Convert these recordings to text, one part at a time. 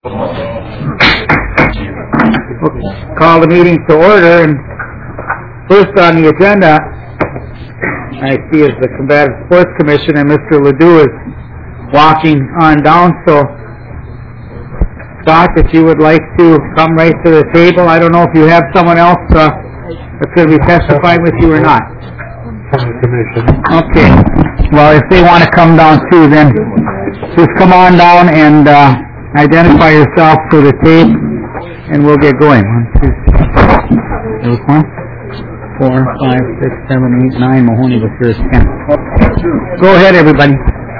Call the meeting to order, and first on the agenda I see is the Combative Sports Commission, and Mr. Ledoux is walking on down. So, Scott, if you would like to come right to the table. I don't know if you have someone else that's going to be testifying with you or not. From the commission. Okay. Well, if they want to come down too, then just come on down and identify yourself for the tape, and we'll get going. 1, 2, 3, 4, 5, 6, 7, 8, 9. Mahoney was first. 10. Go ahead, everybody.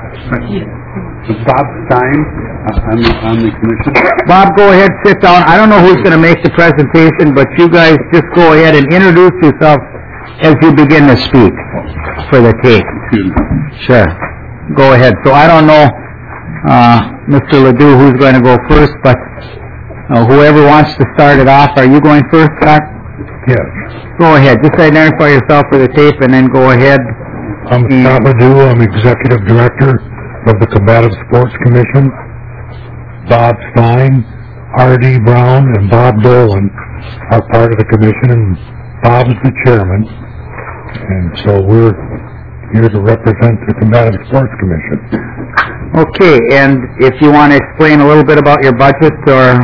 Bob Stein, on the commission. Bob, go ahead, sit down. I don't know who's going to make the presentation, but you guys just go ahead and introduce yourself as you begin to speak for the tape. Sure. Go ahead. So I don't know, Mr. Ledoux, who's going to go first, but whoever wants to start it off. Are you going first, Scott? Yes. Go ahead. Just identify yourself for the tape and then go ahead. I'm Scott Ledoux. I'm Executive Director of the Combative Sports Commission. Bob Stein, R.D. Brown, and Bob Dolan are part of the commission, and Bob is the chairman. And so we're here to represent the Combative Sports Commission. Okay, and if you want to explain a little bit about your budget, or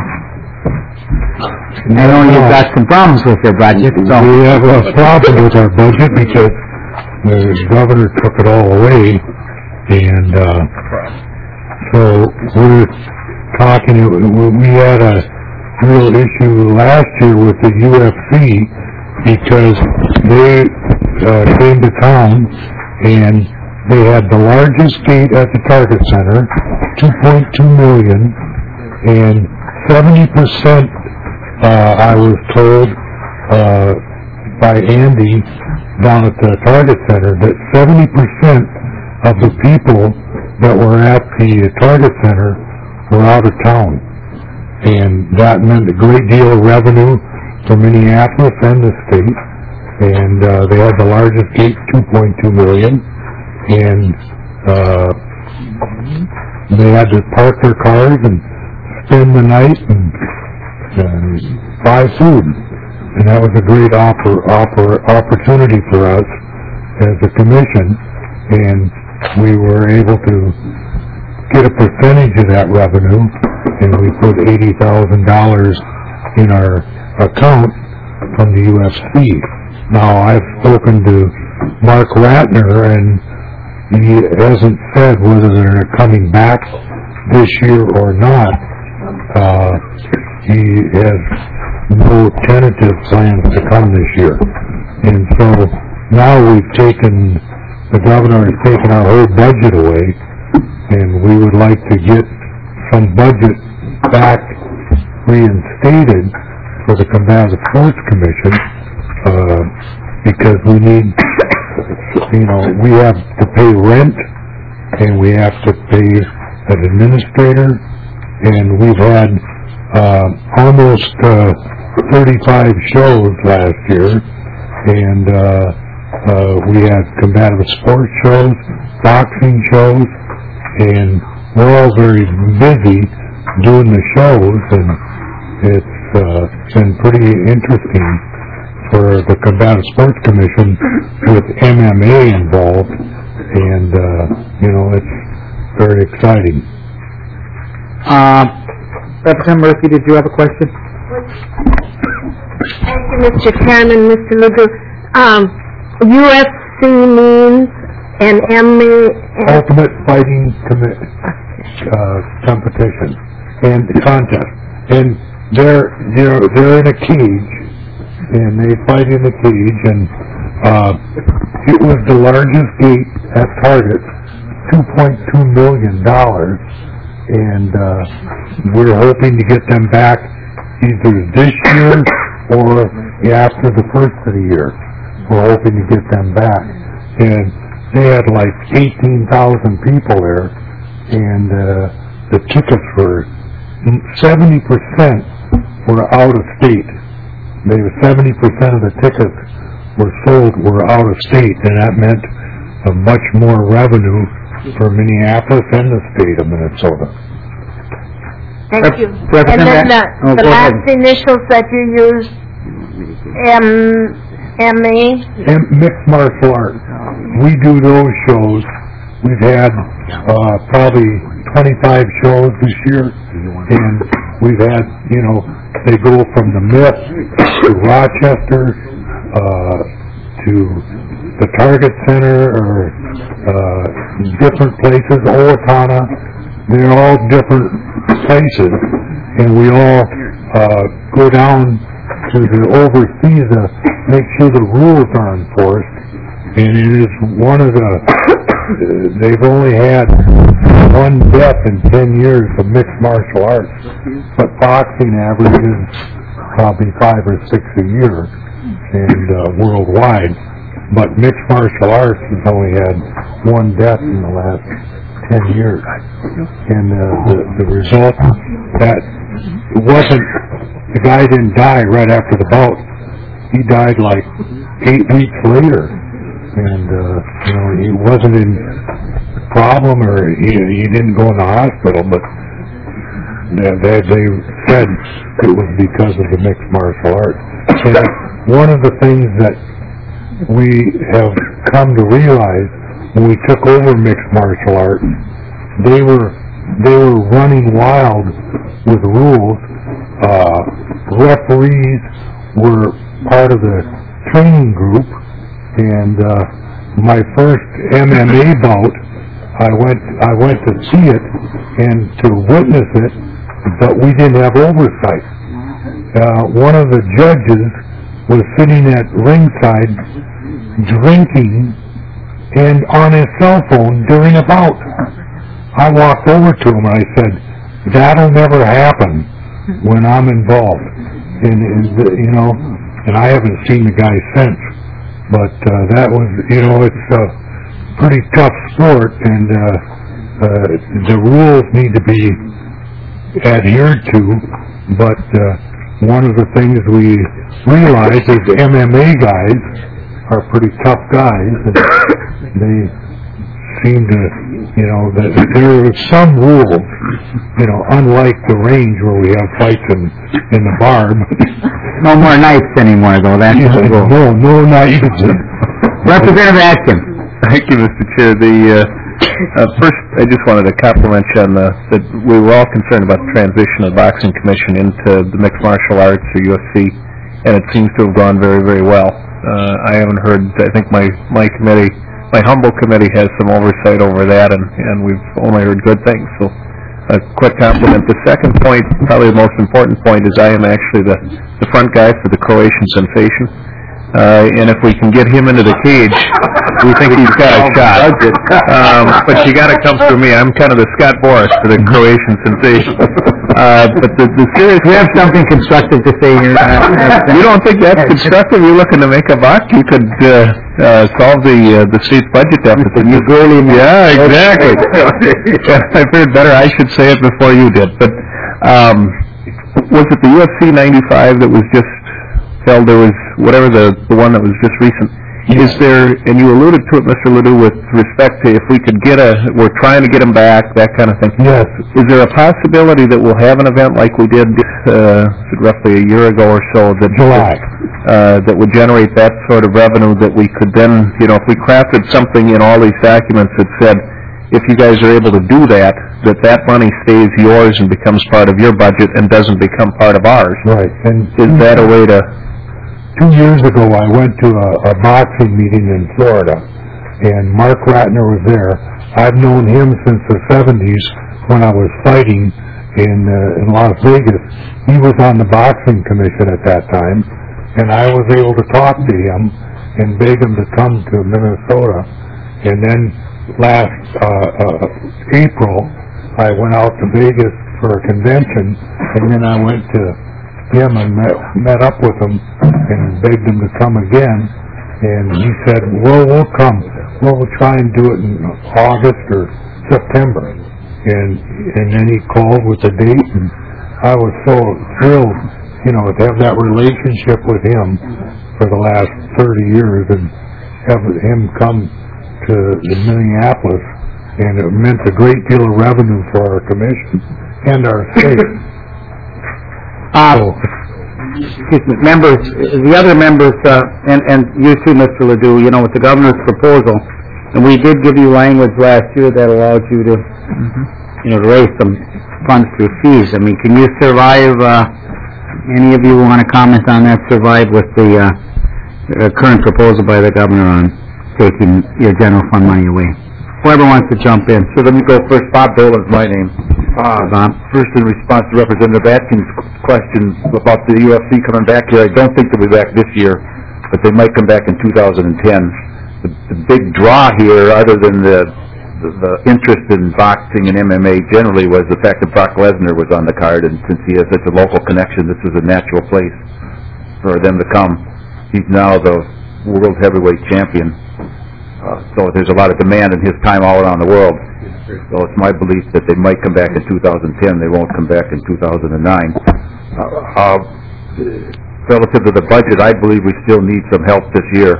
I know you've got some problems with your budget. So we have a problem with our budget because the governor took it all away, and so we're talking. We had a real issue last year with the UFC because they came to town and they had the largest gate at the Target Center, 2.2 million, and 70%, I was told by Andy down at the Target Center, that 70% of the people that were at the Target Center were out of town. And that meant a great deal of revenue for Minneapolis and the state. And they had the largest gate, 2.2 million. And they had to park their cars and spend the night and buy food. And that was a great opportunity for us as a commission. And we were able to get a percentage of that revenue, and we put $80,000 in our account from the UFC. Now, I've spoken to Mark Ratner, and he hasn't said whether they're coming back this year or not. He has no tentative plans to come this year. And so now the governor has taken our whole budget away, and we would like to get some budget back reinstated for the Combative Sports Commission, because we need, we have to pay rent, and we have to pay an administrator, and we've had almost 35 shows last year, and we had combative sports shows, boxing shows, and we're all very busy doing the shows, and it's been pretty interesting for the Combative Sports Commission with MMA involved, and it's very exciting. Representative Murphy, did you have a question? Thank you, Mr. Chairman, Mr. Ledoux. UFC means an Ultimate Fighting Competition and contest, and they're in a cage, and they fight in a cage, and it was the largest gate at Target, $2.2 million, and we're hoping to get them back either this year or after the first of the year. We're hoping to get them back. And they had like 18,000 people there, and the tickets were 70% were out of state. 70% of the tickets were out of state, and that meant much more revenue for Minneapolis and the state of Minnesota. Thank you. And Representative- then Oh, the go ahead. last initials that you used, M.A. And mixed martial arts. We do those shows. We've had probably 25 shows this year, and we've had, they go from the Myth to Rochester to the Target Center or different places, Owatonna. They're all different places, and we all go down to oversee make sure the rules are enforced. And it is one of they've only had one death in 10 years of mixed martial arts, but boxing averages probably 5 or 6 a year, and worldwide. But mixed martial arts has only had one death in the last 10 years. And the result, that it wasn't, the guy didn't die right after the bout. He died like 8 weeks later. And, he wasn't in problem or he didn't go in the hospital, but they said it was because of the mixed martial arts. And one of the things that we have come to realize when we took over mixed martial arts, they were running wild with rules. Referees were part of the training group, and my first MMA bout, I went to see it and to witness it, but we didn't have oversight. One of the judges was sitting at ringside drinking and on his cell phone during a bout. I walked over to him and I said, "That'll never happen when I'm involved." And I haven't seen the guy since. But that was, it's a pretty tough sport, and the rules need to be adhered to. But one of the things we realize is MMA guys are pretty tough guys, and they seem to, that there are some rules, unlike the range where we have fights in the bar. No more knives anymore, though. That's the rule. No knives. Representative Atkins. Thank you, Mr. Chair. First, I just wanted to compliment you on that we were all concerned about the transition of the Boxing Commission into the mixed martial arts or UFC, and it seems to have gone very, very well. I haven't heard. I think my committee, my humble committee, has some oversight over that, and we've only heard good things. So, a quick compliment. The second point, probably the most important point, is I am actually the front guy for the Croatian Sensation. And if we can get him into the cage, we think he's got a shot. But you got to come through me. I'm kind of the Scott Boras for the Croatian Sensation. But the serious... We have something constructive to say here. You don't think that's constructive? You're looking to make a buck? You could solve the state's budget deficit. You really... Yeah, exactly. I figured better I should say it before you did. But was it the UFC 95 that was just held? There was whatever the one that was just recent. Is there, and you alluded to it, Mr. Ledoux, with respect to if we could we're trying to get him back, that kind of thing. Yes. Is there a possibility that we'll have an event like we did roughly a year ago or so that would generate that sort of revenue that we could then, if we crafted something in all these documents that said, if you guys are able to do that money stays yours and becomes part of your budget and doesn't become part of ours. Right. And is that a way to... 2 years ago, I went to a boxing meeting in Florida, and Mark Ratner was there. I've known him since the 70s when I was fighting in Las Vegas. He was on the boxing commission at that time, and I was able to talk to him and beg him to come to Minnesota. And then last April, I went out to Vegas for a convention, and then I went to him and met up with him and begged him to come again, and he said, "Well, we'll come. We'll try and do it in August or September." And then he called with a date, and I was so thrilled, to have that relationship with him for the last 30 years and have him come to Minneapolis, and it meant a great deal of revenue for our commission. and our state. Excuse me, members, the other members, and you too, Mr. Ledoux, you know, with the governor's proposal, and we did give you language last year that allowed you to, you know, to raise some funds through fees. I mean, can you survive, any of you want to comment on that, survive with the current proposal by the governor on taking your general fund money away? Whoever wants to jump in. So let me go first. Bob Dolan's my name. Bob. First, in response to Representative Atkins' question about the UFC coming back here, I don't think they'll be back this year, but they might come back in 2010. The big draw here, other than the interest in boxing and MMA generally, was the fact that Brock Lesnar was on the card, and since he has such a local connection, this was a natural place for them to come. He's now the world heavyweight champion. So there's a lot of demand in his time all around the world. So it's my belief that they might come back in 2010. They won't come back in 2009. Relative to the budget, I believe we still need some help this year.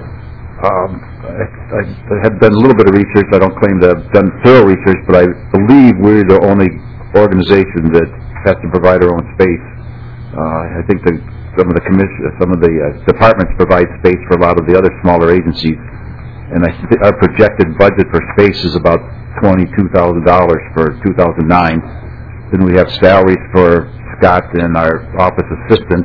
I have done a little bit of research. I don't claim to have done thorough research, but I believe we're the only organization that has to provide our own space. I think some of the departments provide space for a lot of the other smaller agencies. And our projected budget for space is about $22,000 for 2009. Then we have salaries for Scott and our office assistant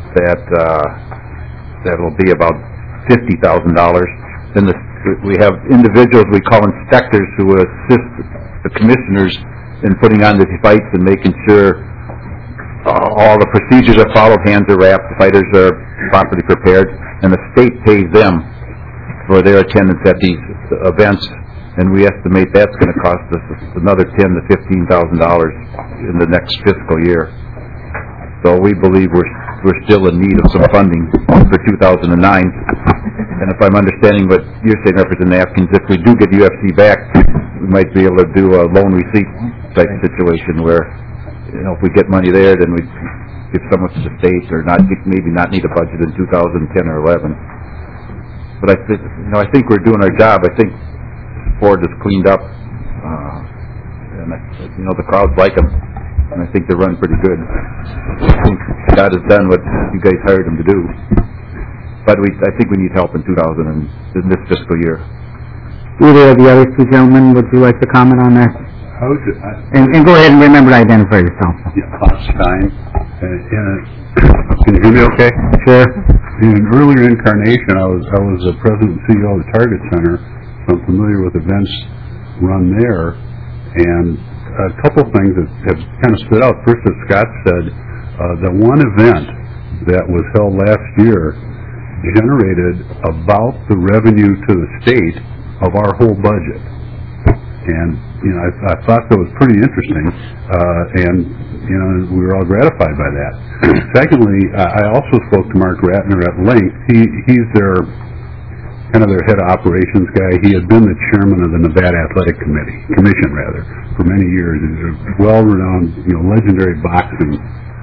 that will be about $50,000. Then we have individuals we call inspectors who assist the commissioners in putting on the fights and making sure all the procedures are followed, hands are wrapped, the fighters are properly prepared, and the state pays them for their attendance at these events, and we estimate that's going to cost us another $10,000 to $15,000 in the next fiscal year. So we believe we're still in need of some funding for 2009. And if I'm understanding what you're saying, Representative Atkins, if we do get UFC back, we might be able to do a loan receipt type situation where, you know, if we get money there, then we give some to the state, or maybe not need a budget in 2010 or 11. But I think we're doing our job. I think Ford is cleaned up, and the crowds like him, and I think they're running pretty good. I think God has done what you guys hired him to do. But I think we need help in in this fiscal year. Either of the other two gentlemen, would you like to comment on that? And go ahead and remember to identify yourself. Yeah, Bob Stein. Can you hear me okay? Sure. In an earlier incarnation, I was the president and CEO of the Target Center, so I'm familiar with events run there. And a couple things that have kind of stood out. First, as Scott said, the one event that was held last year generated about the revenue to the state of our whole budget. And, I thought that was pretty interesting, and we were all gratified by that. Secondly, I also spoke to Mark Ratner at length. He's their head of operations guy. He had been the chairman of the Nevada Athletic Commission, for many years. He's a well-renowned, legendary boxing,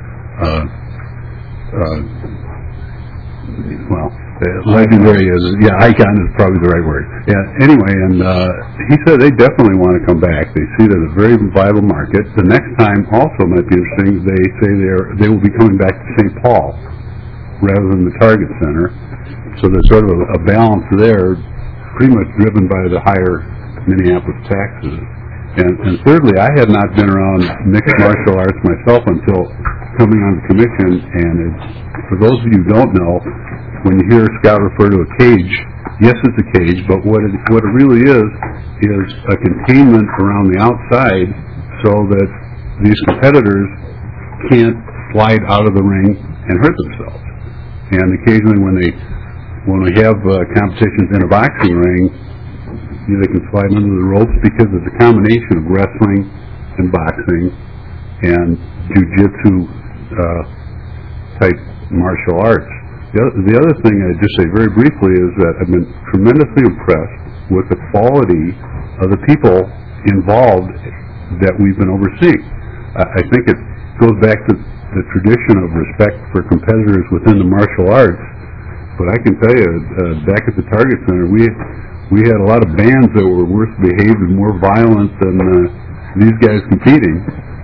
legendary icon is probably the right word. Yeah. Anyway, and he said they definitely want to come back. They see it as a very viable market. The next time also might be interesting. They say they will be coming back to St. Paul rather than the Target Center. So there's sort of a balance there, pretty much driven by the higher Minneapolis taxes. And thirdly, I had not been around mixed martial arts myself until coming on the commission. And for those of you who don't know, when you hear Scott refer to a cage, yes, it's a cage, but what it really is a containment around the outside so that these competitors can't slide out of the ring and hurt themselves. And occasionally when we have competitions in a boxing ring, they can slide under the ropes because it's a combination of wrestling and boxing and jiu-jitsu type martial arts. The other thing I'd just say very briefly is that I've been tremendously impressed with the quality of the people involved that we've been overseeing. I think it goes back to the tradition of respect for competitors within the martial arts, but I can tell you, back at the Target Center, we had a lot of bands that were worse behaved and more violent than these guys competing,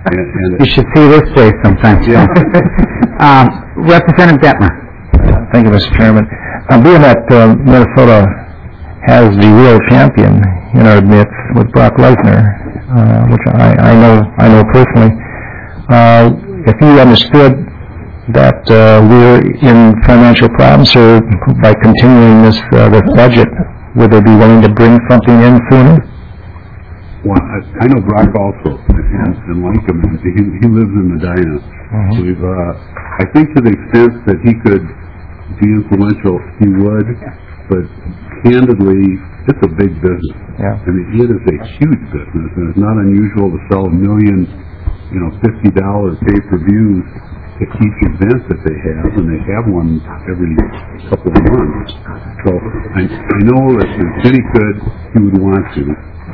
And You should see this place sometime. Yeah. Representative Detmer. Thank you, Mr. Chairman. Being that Minnesota has the real champion in our midst with Brock Lesnar, which I know personally, if you understood that we're in financial problems, or by continuing this budget, would they be willing to bring something in sooner? Well, I know Brock also, and like him, he lives in Medina. I think to the extent that he could be influential, he would, but candidly, it's a big business. Yeah. I mean, it is a huge business, and it's not unusual to sell $1 million, $50 pay-per-views to each event that they have, and they have one every couple of months. So I know that if Vinny could, he would want to.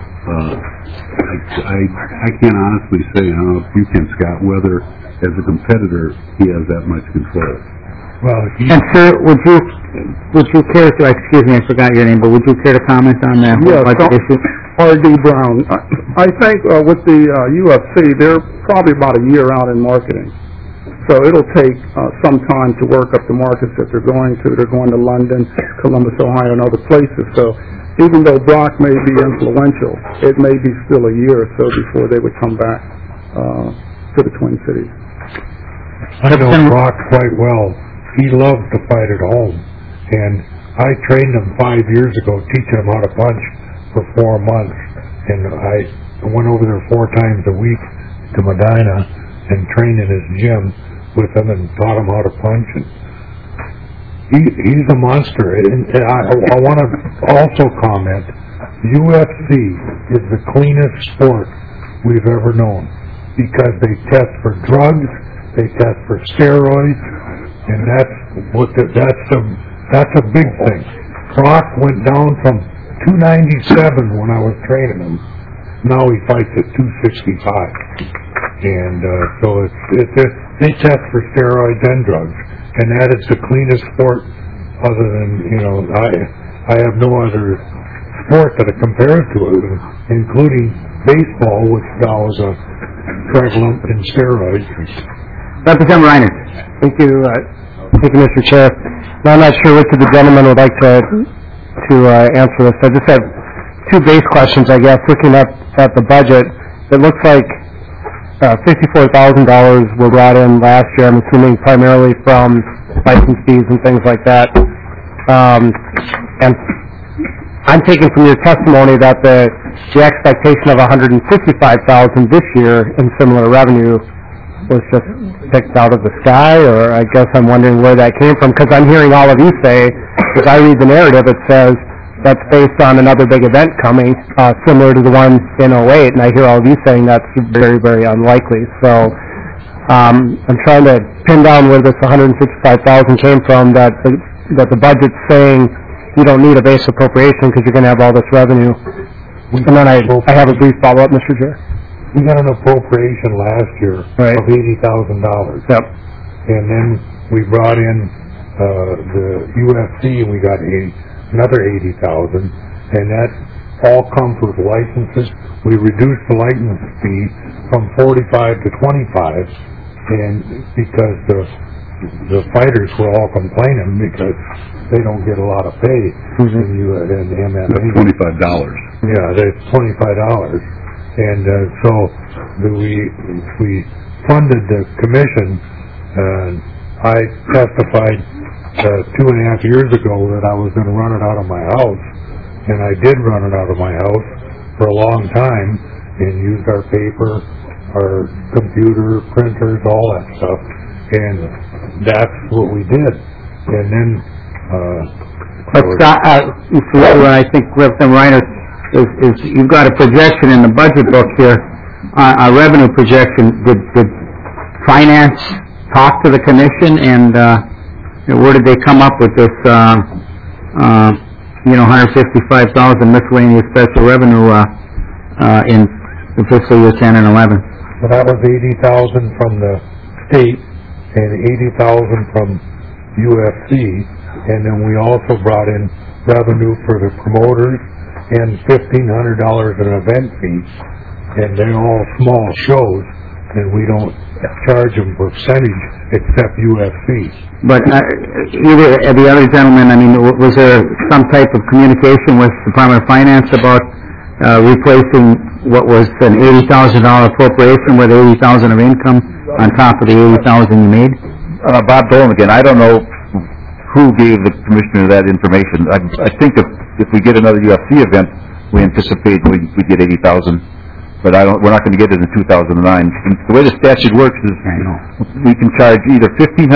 I can't honestly say, I don't know if you can, Scott, whether as a competitor he has that much control. Well, And sir, would you care to, excuse me, I forgot your name, but would you care to comment on that whole budget issue? R.D. Brown. I think with the UFC, they're probably about a year out in marketing. So it'll take some time to work up the markets that they're going to. They're going to London, Columbus, Ohio, and other places. So even though Brock may be influential, it may be still a year or so before they would come back to the Twin Cities. I know Brock quite well. He loves to fight at home. And I trained him 5 years ago, teaching him how to punch for 4 months. And I went over there 4 times a week to Medina and trained in his gym with him and taught him how to punch. And he's a monster. And I want to also comment, UFC is the cleanest sport we've ever known because they test for drugs, they test for steroids, and that's a big thing. Brock went down from 297 when I was training him. Now he fights at 265. And so they test for steroids and drugs, and that is the cleanest sport. Other than I have no other sport that it compares to it, including baseball, which now is a prevalent in steroids. Representative Reiner. Thank you, Mr. Chair. Now, I'm not sure which of the gentlemen would like to answer this. I just have 2 base questions, I guess. Looking at the budget, it looks like $54,000 were brought in last year, I'm assuming primarily from license fees and things like that. And I'm taking from your testimony that the expectation of $155,000 this year in similar revenue was just picked out of the sky, or I guess I'm wondering where that came from, because I'm hearing all of you say, as I read the narrative, it says that's based on another big event coming, similar to the one in 08, and I hear all of you saying that's very, very unlikely. So I'm trying to pin down where this $165,000 came from, that the budget's saying you don't need a base appropriation because you're going to have all this revenue. And then I have a brief follow-up, Mr. Chair. We got an appropriation last year of $80,000. Yep. And then we brought in the UFC, and we got another $80,000, and that all comes with licenses. We reduced the license fee from 45 to 25, and because the fighters were all complaining because they don't get a lot of pay in MMA. That's $25. Yeah, that's $25. And so we funded the commission, and I testified 2.5 years ago that I was going to run it out of my house, and I did run it out of my house for a long time and used our paper, our computer, printers, all that stuff, and that's what we did. And then what I think Representative Reiner is you've got a projection in the budget book here, a revenue projection. Did finance talk to the commission, and where did they come up with this, $155,000 miscellaneous special revenue in the fiscal year 10 and 11? So that was $80,000 from the state and $80,000 from UFC, and then we also brought in revenue for the promoters and $1,500 in event fees, and they're all small shows. and we don't charge them percentage except UFC. But either the other gentleman, I mean, was there some type of communication with Department of Finance about replacing what was an $80,000 appropriation with $80,000 of income on top of the $80,000 you made? Bob Dolan again. I don't know who gave the commissioner that information. I think if we get another UFC event, we anticipate we get $80,000. But we're not going to get it in 2009. And the way the statute works is we can charge either $1,500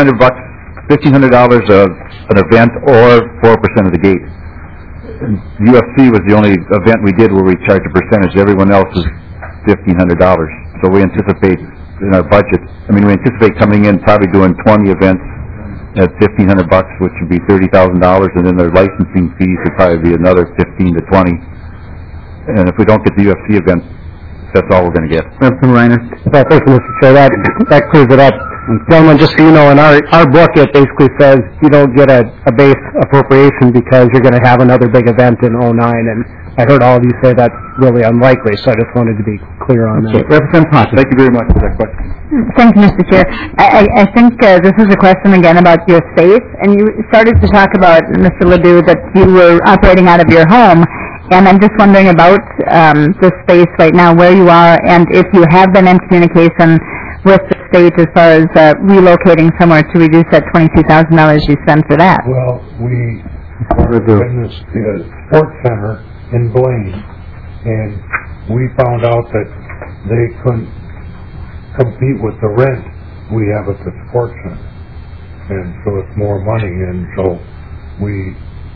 an event or 4% of the gate. And UFC was the only event we did where we charged a percentage. Everyone else is $1,500. So we anticipate in our budget, we anticipate coming in probably doing 20 events at $1,500, which would be $30,000, and then their licensing fees would probably be another 15 to 20. And if we don't get the UFC event, that's all we're going to get. Representative Reiner? Well, thank you, Mr. Chair. That clears it up. Gentlemen, just so you know, in our book, it basically says you don't get a base appropriation because you're going to have another big event in 2009, and I heard all of you say that's really unlikely, so I just wanted to be clear on that. Representative Potter. Thank you very much for that question. Thank you, Mr. Chair. I think this is a question again about your space, and you started to talk about, Mr. Ledoux, that you were operating out of your home. And I'm just wondering about the space right now, where you are, and if you have been in communication with the state as far as relocating somewhere to reduce that $22,000 you spent for that. Well, we are in this sports center in Blaine, and we found out that they couldn't compete with the rent we have at the sports center, and so it's more money, and so we,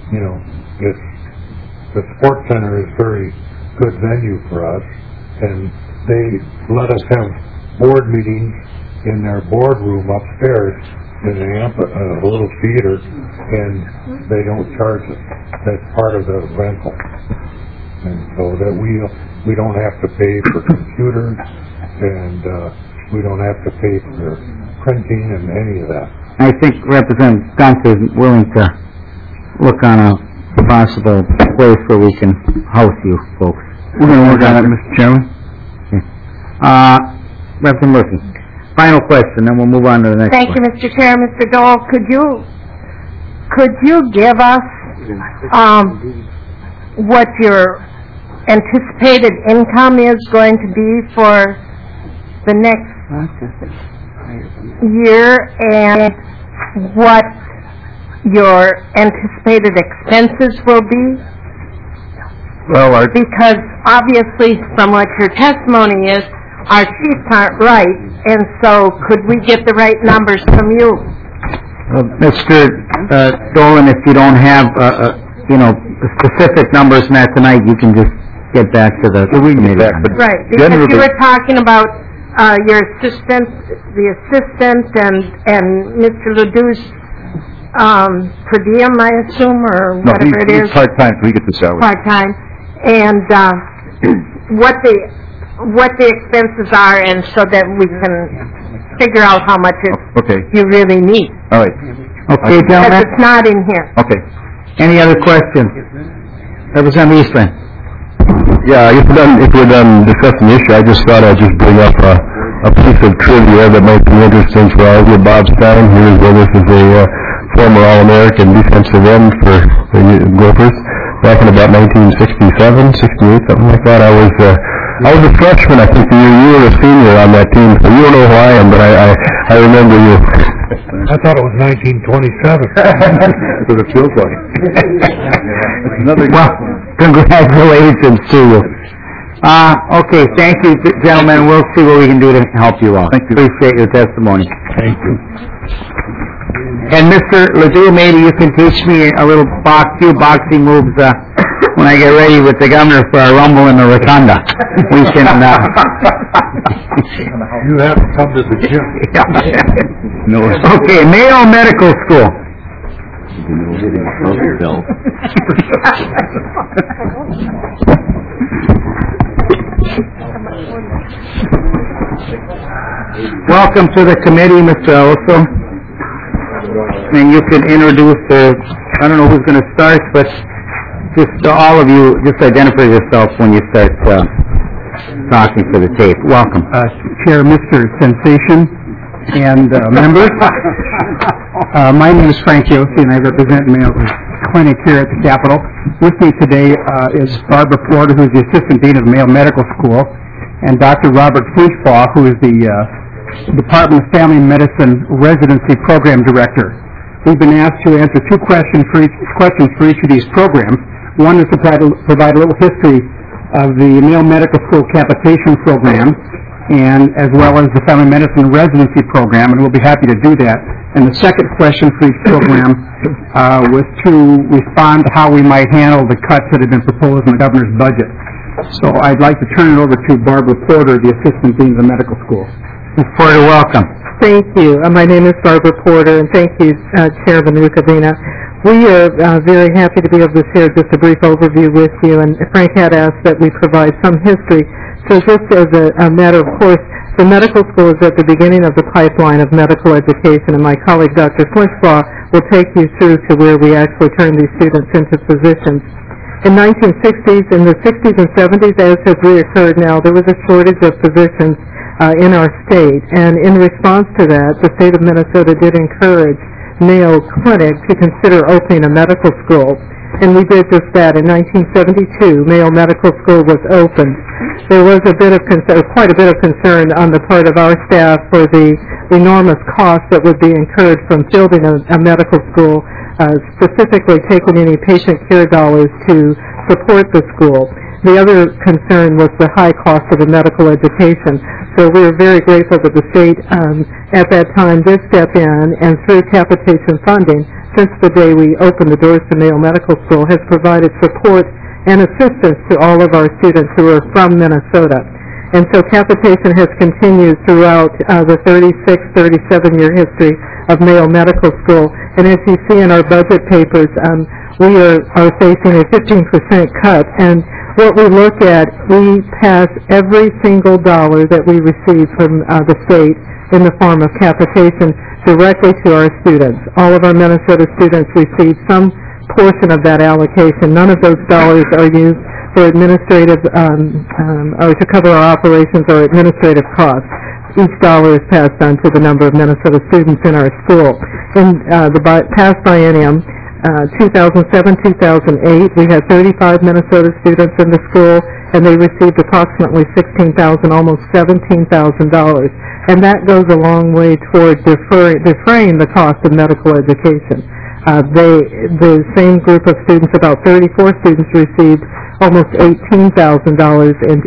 the sports center is a very good venue for us, and they let us have board meetings in their boardroom upstairs in a little theater, and they don't charge us. That's part of the rental, and so that we don't have to pay for computers, and we don't have to pay for printing and any of that. I think Representative Gunther is willing to look on a possible place where we can house you folks. We're going to work on it, Mr. Chairman. Okay. Representative Murphy. Final question, then we'll move on to the next Thank one. you, Mr. Chair. Mr. Dole, could you give us what your anticipated income is going to be for the next year, and what your anticipated expenses will be? Well, because obviously from what your testimony is, our sheets aren't right, and so could we get the right numbers from you? Mr. Dolan, if you don't have, specific numbers from that tonight, you can just get back to the committee. Right, because you were talking about your assistant, the assistant, and Mr. Ledoux's per diem, I assume, or whatever it is. He's part-time, so he gets the salary. Part-time, and what the expenses are, and so that we can figure out how much you really need. All right. Okay, gentlemen. Because it's not in here. Okay. Any other questions? Representative Eastman. Yeah, if we're done discussing the issue, I just thought I'd just bring up a piece of trivia that might be interesting for all of you. Bob Stein, who is with us, is a former All-American defensive end for the Gophers back in about 1967, 68, something like that. I was a freshman, I think. You were a senior on that team, so you don't know who I am, but I remember you. I thought it was 1927. That's what it feels like. Well, congratulations to you. Okay, thank you, gentlemen. We'll see what we can do to help you out. Thank you. Appreciate your testimony. Thank you. And Mr. Ledoux, maybe you can teach me a little few boxing moves when I get ready with the governor for a rumble in the rotunda. We can. You have to come to the gym. No. Okay, Mayo Medical School. Welcome to the committee, Mr. Ellison. And you can introduce I don't know who's going to start, but just all of you, just identify yourself when you start talking for the tape. Welcome. Chair, Mr. Sensation, and members. My name is Frank Yossi, and I represent Mayo Clinic here at the Capitol. With me today is Barbara Porter, who is the Assistant Dean of Mayo Medical School, and Dr. Robert Finchbaugh, who is the Department of Family Medicine Residency Program Director. We've been asked to answer two questions for each of these programs. One is to provide a little history of the Mayo Medical School capitation program, and as well as the Family Medicine Residency Program, and we'll be happy to do that. And the second question for each program was to respond to how we might handle the cuts that have been proposed in the governor's budget. So I'd like to turn it over to Barbara Porter, the Assistant Dean of the Medical School. Ms. Porter, welcome. Thank you. My name is Barbara Porter, and thank you, Chairman Rukavina. We are very happy to be able to share just a brief overview with you, and Frank had asked that we provide some history. So just as a matter of course, the medical school is at the beginning of the pipeline of medical education, and my colleague, Dr. Finchbaugh, will take you through to where we actually turn these students into physicians. In the 60s and 70s, as has reoccurred now, there was a shortage of physicians in our state, and in response to that, the state of Minnesota did encourage Mayo Clinic to consider opening a medical school, and we did just that. In 1972, Mayo Medical School was opened. There was quite a bit of concern on the part of our staff for the enormous cost that would be incurred from building a medical school, specifically taking any patient care dollars to support the school. The other concern was the high cost of the medical education. So we are very grateful that the state at that time did step in, and through capitation funding, since the day we opened the doors to Mayo Medical School, has provided support and assistance to all of our students who are from Minnesota. And so capitation has continued throughout the 37-year history of Mayo Medical School. And as you see in our budget papers, we are facing a 15% cut. And what we look at, we pass every single dollar that we receive from the state in the form of capitation directly to our students. All of our Minnesota students receive some portion of that allocation. None of those dollars are used for administrative or to cover our operations or administrative costs. Each dollar is passed on to the number of Minnesota students in our school. In the past biennium, 2007-2008, we had 35 Minnesota students in the school, and they received approximately $16,000, almost $17,000. And that goes a long way toward defraying the cost of medical education. The same group of students, about 34 students, received almost $18,000 in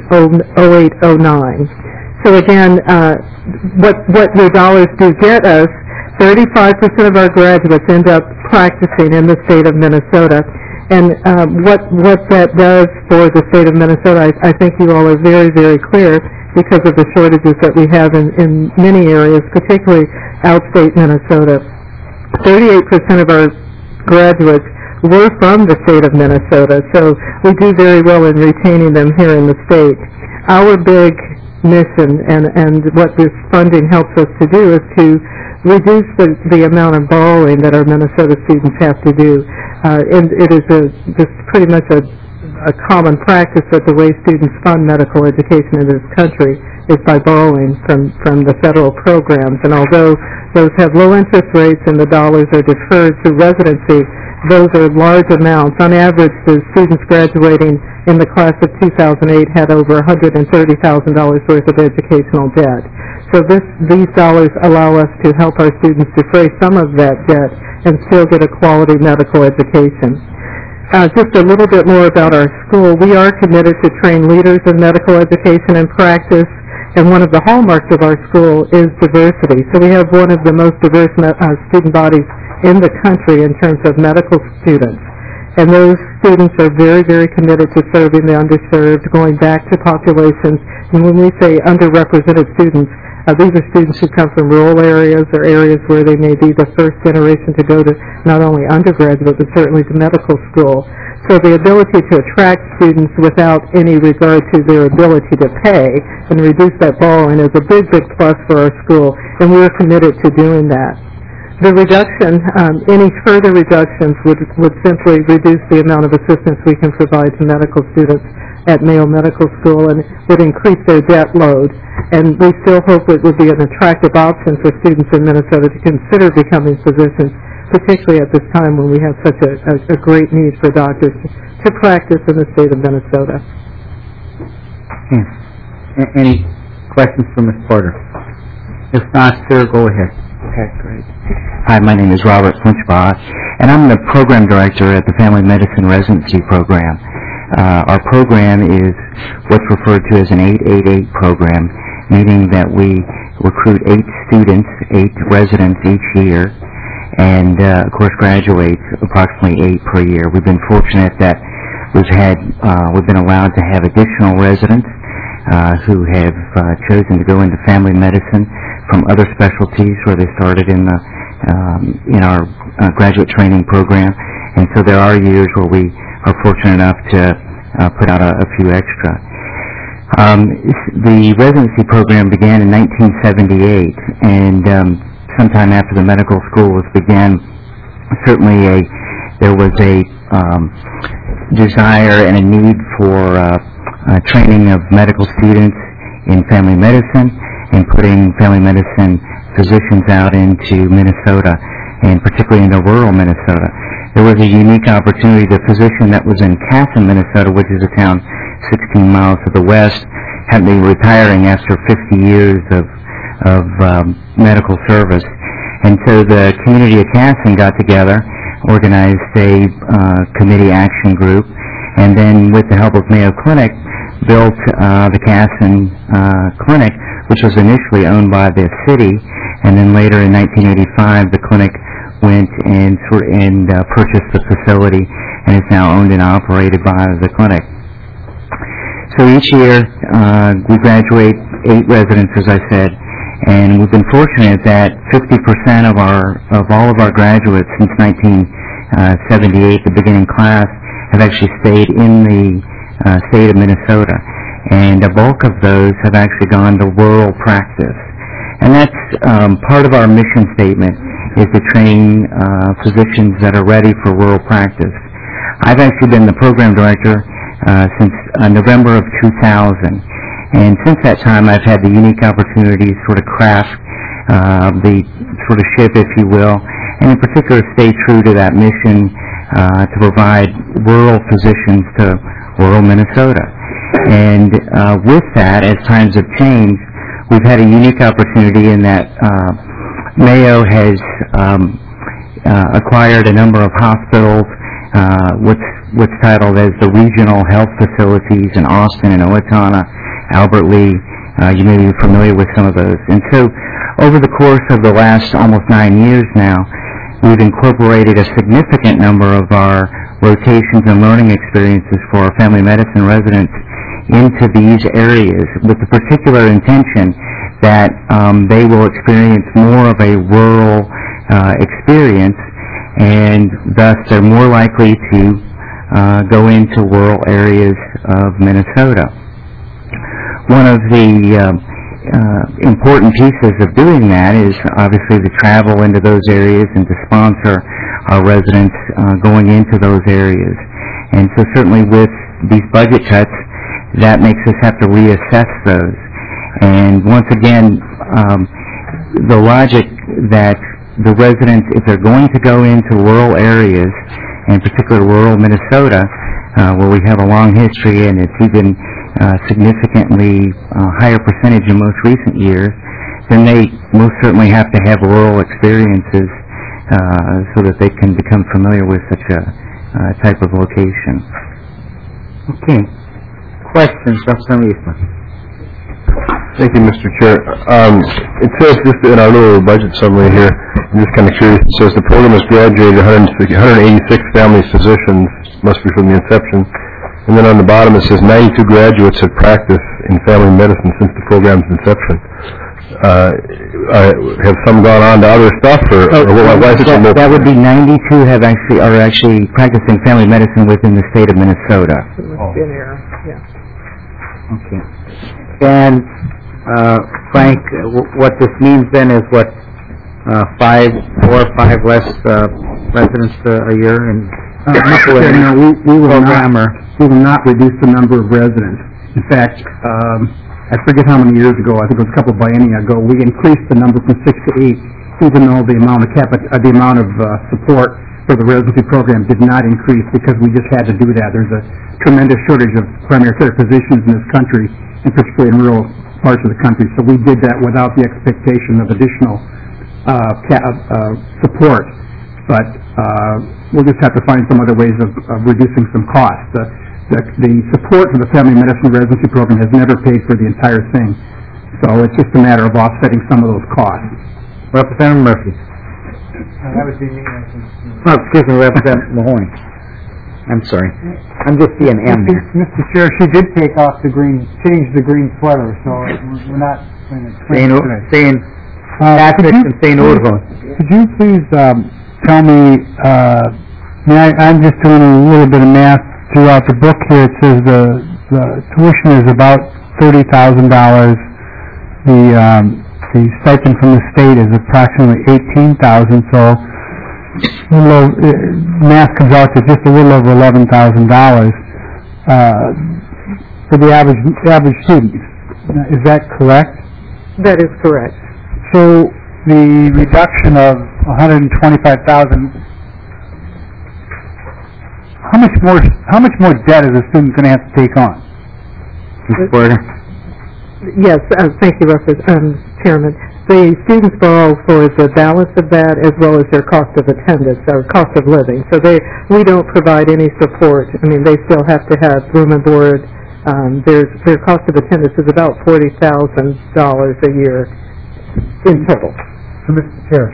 08-09. So again, what your dollars do get us, 35% of our graduates end up practicing in the state of Minnesota. And what that does for the state of Minnesota, I think you all are very, very clear because of the shortages that we have in many areas, particularly outstate Minnesota. 38% of our graduates were from the state of Minnesota, so we do very well in retaining them here in the state. Our big mission and what this funding helps us to do is to reduce the amount of borrowing that our Minnesota students have to do. And it is just pretty much a common practice that the way students fund medical education in this country is by borrowing from the federal programs. And although those have low interest rates and the dollars are deferred to residency, those are large amounts. On average, the students graduating in the class of 2008 had over $130,000 worth of educational debt. So these dollars allow us to help our students defray some of that debt and still get a quality medical education. Just a little bit more about our school. We are committed to train leaders in medical education and practice, and one of the hallmarks of our school is diversity. So we have one of the most diverse student bodies in the country in terms of medical students. And those students are very, very committed to serving the underserved, going back to populations. And when we say underrepresented students, these are students who come from rural areas or areas where they may be the first generation to go to not only undergraduate but certainly to medical school. So the ability to attract students without any regard to their ability to pay and reduce that borrowing is a big, big plus for our school, and we are committed to doing that. The reduction, any further reductions would simply reduce the amount of assistance we can provide to medical students at Mayo Medical School, and would increase their debt load. And we still hope it would be an attractive option for students in Minnesota to consider becoming physicians, particularly at this time when we have such a great need for doctors to practice in the state of Minnesota. Any questions for Ms. Porter? If not, sir, go ahead. Okay, great. Hi, my name is Robert Funchbaugh, and I'm the program director at the Family Medicine Residency Program. Our program is what's referred to as an 888 program, meaning that we recruit 8 students, 8 residents each year, and of course graduate approximately 8 per year. We've been fortunate that we've been allowed to have additional residents who have chosen to go into family medicine from other specialties where they started in our graduate training program, and so there are years where we are fortunate enough to put out a few extra. The residency program began in 1978, and sometime after the medical school began, certainly there was a desire and a need for training of medical students in family medicine and putting family medicine physicians out into Minnesota, and particularly into rural Minnesota. There was a unique opportunity. The physician that was in Casson, Minnesota, which is a town 16 miles to the west, had been retiring after 50 years of medical service. And so the community of Casson got together, organized a committee action group, and then with the help of Mayo Clinic, built the Casson Clinic, which was initially owned by the city, and then later in 1985 the clinic went and purchased the facility, and is now owned and operated by the clinic. So each year we graduate 8 residents, as I said, and we've been fortunate that 50% of all of our graduates since 1978, the beginning class, have actually stayed in the state of Minnesota, and a bulk of those have actually gone to rural practice. And that's part of our mission statement, is to train physicians that are ready for rural practice. I've actually been the program director since November of 2000, and since that time I've had the unique opportunity to sort of craft the sort of ship, if you will, and in particular stay true to that mission to provide rural physicians to rural Minnesota. And with that, as times have changed, we've had a unique opportunity in that Mayo has acquired a number of hospitals, what's titled as the regional health facilities in Austin and Owatonna, Albert Lea. You may be familiar with some of those. And so over the course of the last almost 9 years now, we've incorporated a significant number of our rotations and learning experiences for our family medicine residents into these areas, with the particular intention that they will experience more of a rural experience, and thus they're more likely to go into rural areas of Minnesota. One of the important pieces of doing that is obviously the travel into those areas and to sponsor our residents going into those areas. And so certainly with these budget cuts, that makes us have to reassess those. And once again, the logic that the residents, if they're going to go into rural areas, and particularly rural Minnesota, where we have a long history and it's even significantly higher percentage in most recent years, then they most certainly have to have rural experiences so that they can become familiar with such a type of location. Okay. Questions, Dr. Eastman? Thank you, Mr. Chair. It says just in our little budget summary here, I'm just kind of curious, it says the program has graduated 186 family physicians, must be from the inception, and then on the bottom it says 92 graduates have practiced in family medicine since the program's inception. Have some gone on to other stuff, or why is it so low? That would be 92 are actually practicing family medicine within the state of Minnesota. Okay. And Frank, what this means then is what, 4 or 5 less residents a year, and Mr. Chairman, we will not reduce the number of residents. In fact, I forget how many years ago, I think it was a couple of biennia ago, we increased the number from 6 to 8, even though the amount of support for the residency program did not increase because we just had to do that. There's a tremendous shortage of primary care physicians in this country, and particularly in rural parts of the country. So we did that without the expectation of additional support. But we'll just have to find some other ways of reducing some costs. The support for the family medicine residency program has never paid for the entire thing. So it's just a matter of offsetting some of those costs. Representative Murphy. That would be me. Oh, excuse me, Representative Mahoney. I'm sorry. I'm just seeing M there. Mr. Chair, she did take off change the green sweater, so we're not going to explain it today. Saying Patrick and St. Odhon. Could you please tell me, I'm just doing a little bit of math throughout the book here. It says the tuition is about $30,000. The stipend from the state is approximately $18,000, so math comes out to just a little over $11,000 for the average student. Is that correct? That is correct. So the reduction of $125,000, how much more debt is a student going to have to take on? Ms. Porter. Yes, thank you, Chairman. The students borrow for the balance of that as well as their cost of attendance or cost of living. So we don't provide any support. I mean, they still have to have room and board. Their cost of attendance is about $40,000 a year in total. So, Mr. Chair,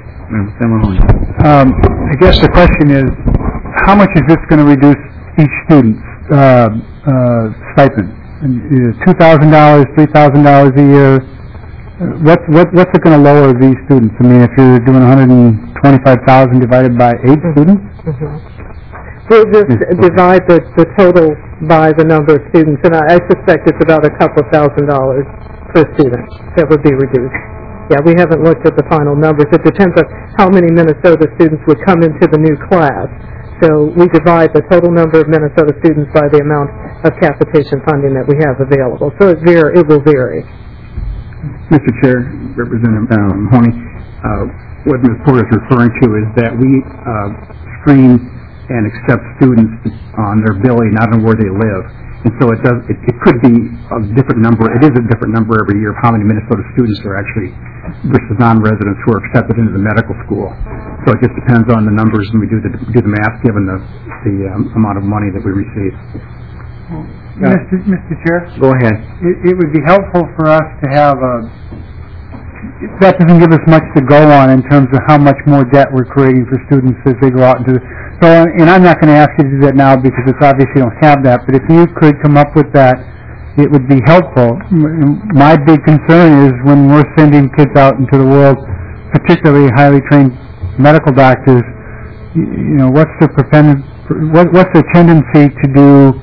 I guess the question is, how much is this going to reduce each student's stipend? $2,000, $3,000 a year. What's it going to lower these students? I mean, if you're doing $125,000 divided by 8 students? We'll just divide the total by the number of students, and I suspect it's about a couple $1,000 per student that would be reduced. Yeah, we haven't looked at the final numbers. It depends on how many Minnesota students would come into the new class. So we divide the total number of Minnesota students by the amount of capitation funding that we have available. So it will vary. Mr. Chair, Representative Mahoney, what Ms. Porter is referring to is that we screen and accept students on their ability, not on where they live. And so it could be a different number. It is a different number every year of how many Minnesota students are actually versus non-residents who are accepted into the medical school. So it just depends on the numbers, and we do the math given the amount of money that we receive. Mr. Chair? Go ahead. It would be helpful for us to have that doesn't give us much to go on in terms of how much more debt we're creating for students as they go out into and I'm not going to ask you to do that now because it's obvious you don't have that, but if you could come up with that, it would be helpful. My big concern is when we're sending kids out into the world, particularly highly trained medical doctors, what's the tendency to do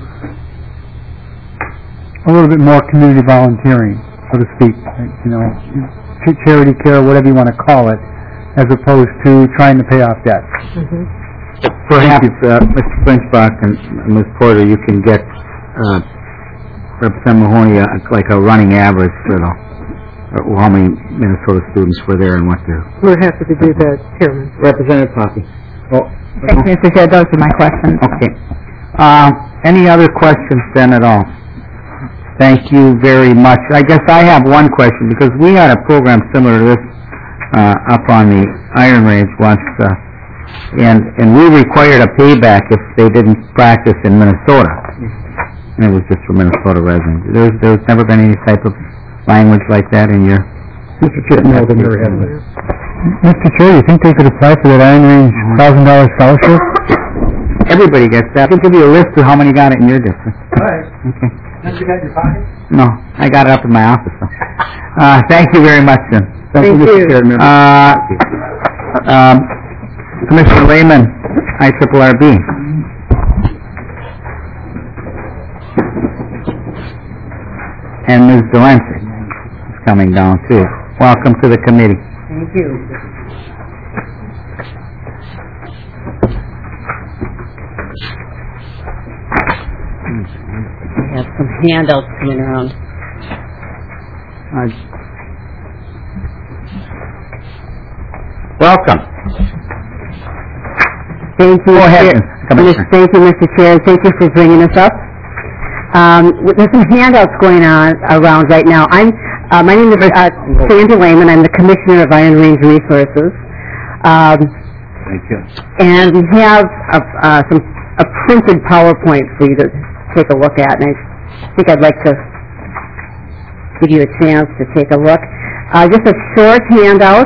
a little bit more community volunteering, so to speak, charity care, whatever you want to call it, as opposed to trying to pay off debt. Mm-hmm. Perhaps, Mr. Flinchbach and Ms. Porter, you can get Representative Mahoney like a running average for how many Minnesota students were there and what they're... We're happy to do that, Chairman. Representative Poppy. Thank you, Mr. Chair. Those are my questions. Okay. Any other questions then at all? Thank you very much. I guess I have one question, because we had a program similar to this up on the Iron Range once, and we required a payback if they didn't practice in Minnesota. And it was just for Minnesota residents. There's never been any type of language like that in your... Mr. Chair, no, there never has been. Mr. Chair, you think they could apply for that Iron Range $1,000 scholarship? Everybody gets that. I can give you a list of how many got it in your district. All right. Okay. Don't you got your pocket? No, I got it up in my office. So. Thank you very much, then. Thank you. Mr. Chairman. Commissioner Lehman, IRRB. And Ms. Delancey is coming down, too. Welcome to the committee. Thank you. I have some handouts coming around. Welcome. Thank you. Go ahead, Commissioner. Thank you, Mr. Chair, and thank you for bringing us up. There's some handouts going on around right now. My name is Sandra Lehman. I'm the Commissioner of Iron Range Resources. Thank you. And we have a printed PowerPoint for you to take a look at, and I think I'd like to give you a chance to take a look. Just a short handout.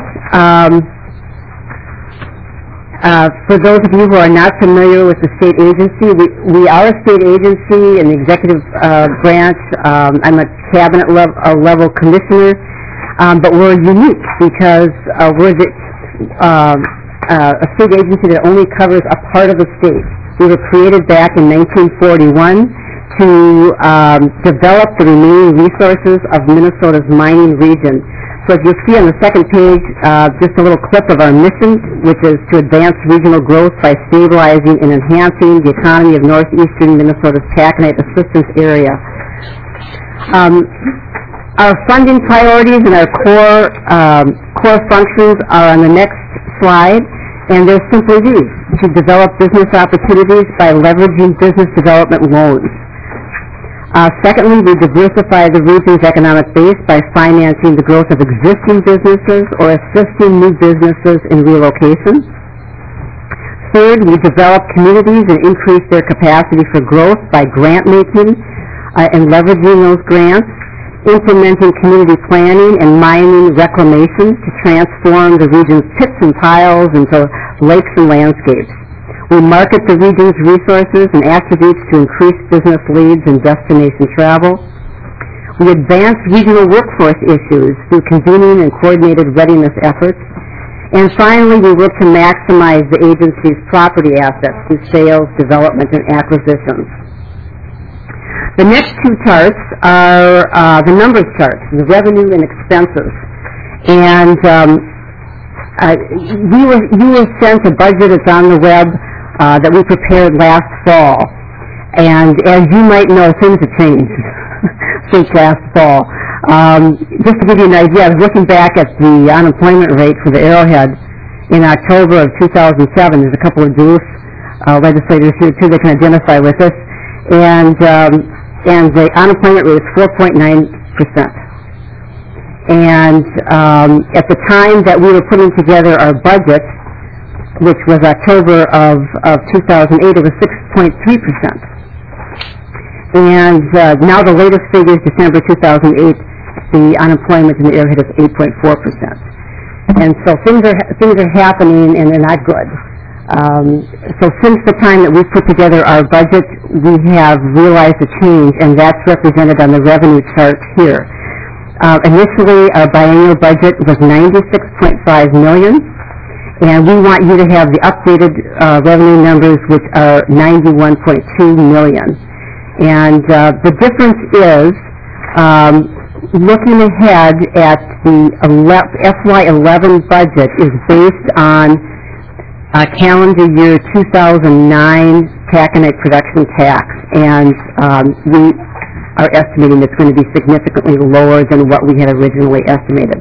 For those of you who are not familiar with the state agency, we are a state agency in the executive branch. I'm a cabinet level commissioner, but we're unique because we're a state agency that only covers a part of the state. We were created back in 1941 to develop the remaining resources of Minnesota's mining region. So as you'll see on the second page, just a little clip of our mission, which is to advance regional growth by stabilizing and enhancing the economy of northeastern Minnesota's taconite assistance area. Our funding priorities and our core functions are on the next slide, and they're simply these: to develop business opportunities by leveraging business development loans. Secondly, we diversify the region's economic base by financing the growth of existing businesses or assisting new businesses in relocation. Third, we develop communities and increase their capacity for growth by grant making and leveraging those grants, implementing community planning and mining reclamation to transform the region's pits and piles into lakes and landscapes. We market the region's resources and attributes to increase business leads and destination travel. We advance regional workforce issues through convening and coordinated readiness efforts. And finally, we work to maximize the agency's property assets through sales, development, and acquisitions. The next two charts are the numbers charts, the revenue and expenses. And you were sent a budget that's on the web that we prepared last fall. And as you might know, things have changed since last fall. Just to give you an idea, I was looking back at the unemployment rate for the Arrowhead in October of 2007. There's a couple of Duluth legislators here, too, that can identify with us. And the unemployment rate is 4.9%. And at the time that we were putting together our budget, which was October of 2008, it was 6.3%. And now the latest figures, December 2008, the unemployment in the Arrowhead is 8.4%. And so things are happening, and they're not good. So since the time that we put together our budget, we have realized a change, and that's represented on the revenue chart here. Initially, our biennial budget was $96.5 million. And we want you to have the updated revenue numbers, which are $91.2 million. And the difference is, looking ahead at the FY11 budget is based on calendar year 2009 taconite production tax. And we are estimating it's going to be significantly lower than what we had originally estimated.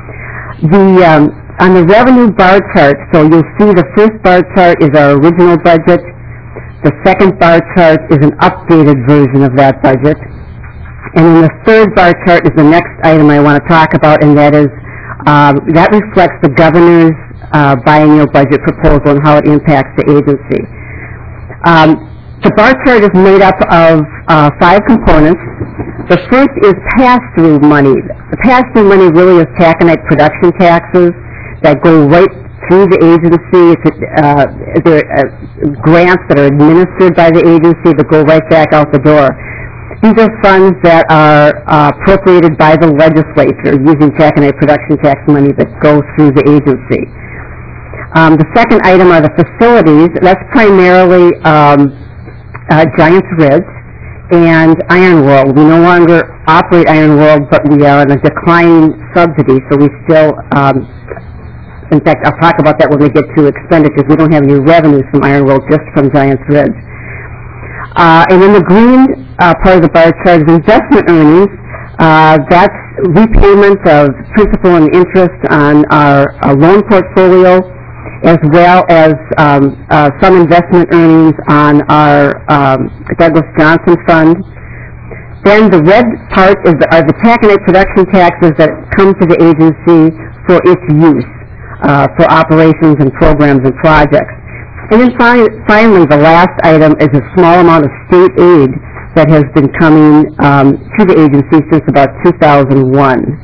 On the revenue bar chart, so you'll see the first bar chart is our original budget. The second bar chart is an updated version of that budget. And then the third bar chart is the next item I want to talk about, and that is, that reflects the governor's biennial budget proposal and how it impacts the agency. The bar chart is made up of 5 components. The first is pass-through money. The pass-through money really is taconite production taxes that go right through the agency. They're grants that are administered by the agency that go right back out the door. These are funds that are appropriated by the legislature using taconite production tax money that go through the agency. The second item are the facilities. That's primarily Giants Ridge and Iron World. We no longer operate Iron World, but we are on a declining subsidy, so we still in fact, I'll talk about that when we get to expenditures. We don't have any revenues from Iron World, just from Giants Ridge. And then the green part of the bar chart is investment earnings. That's repayment of principal and interest on our loan portfolio, as well as some investment earnings on our Douglas Johnson Fund. Then the red part are the taconite production taxes that come to the agency for its use, for operations and programs and projects. And then finally, the last item is a small amount of state aid that has been coming to the agency since about 2001.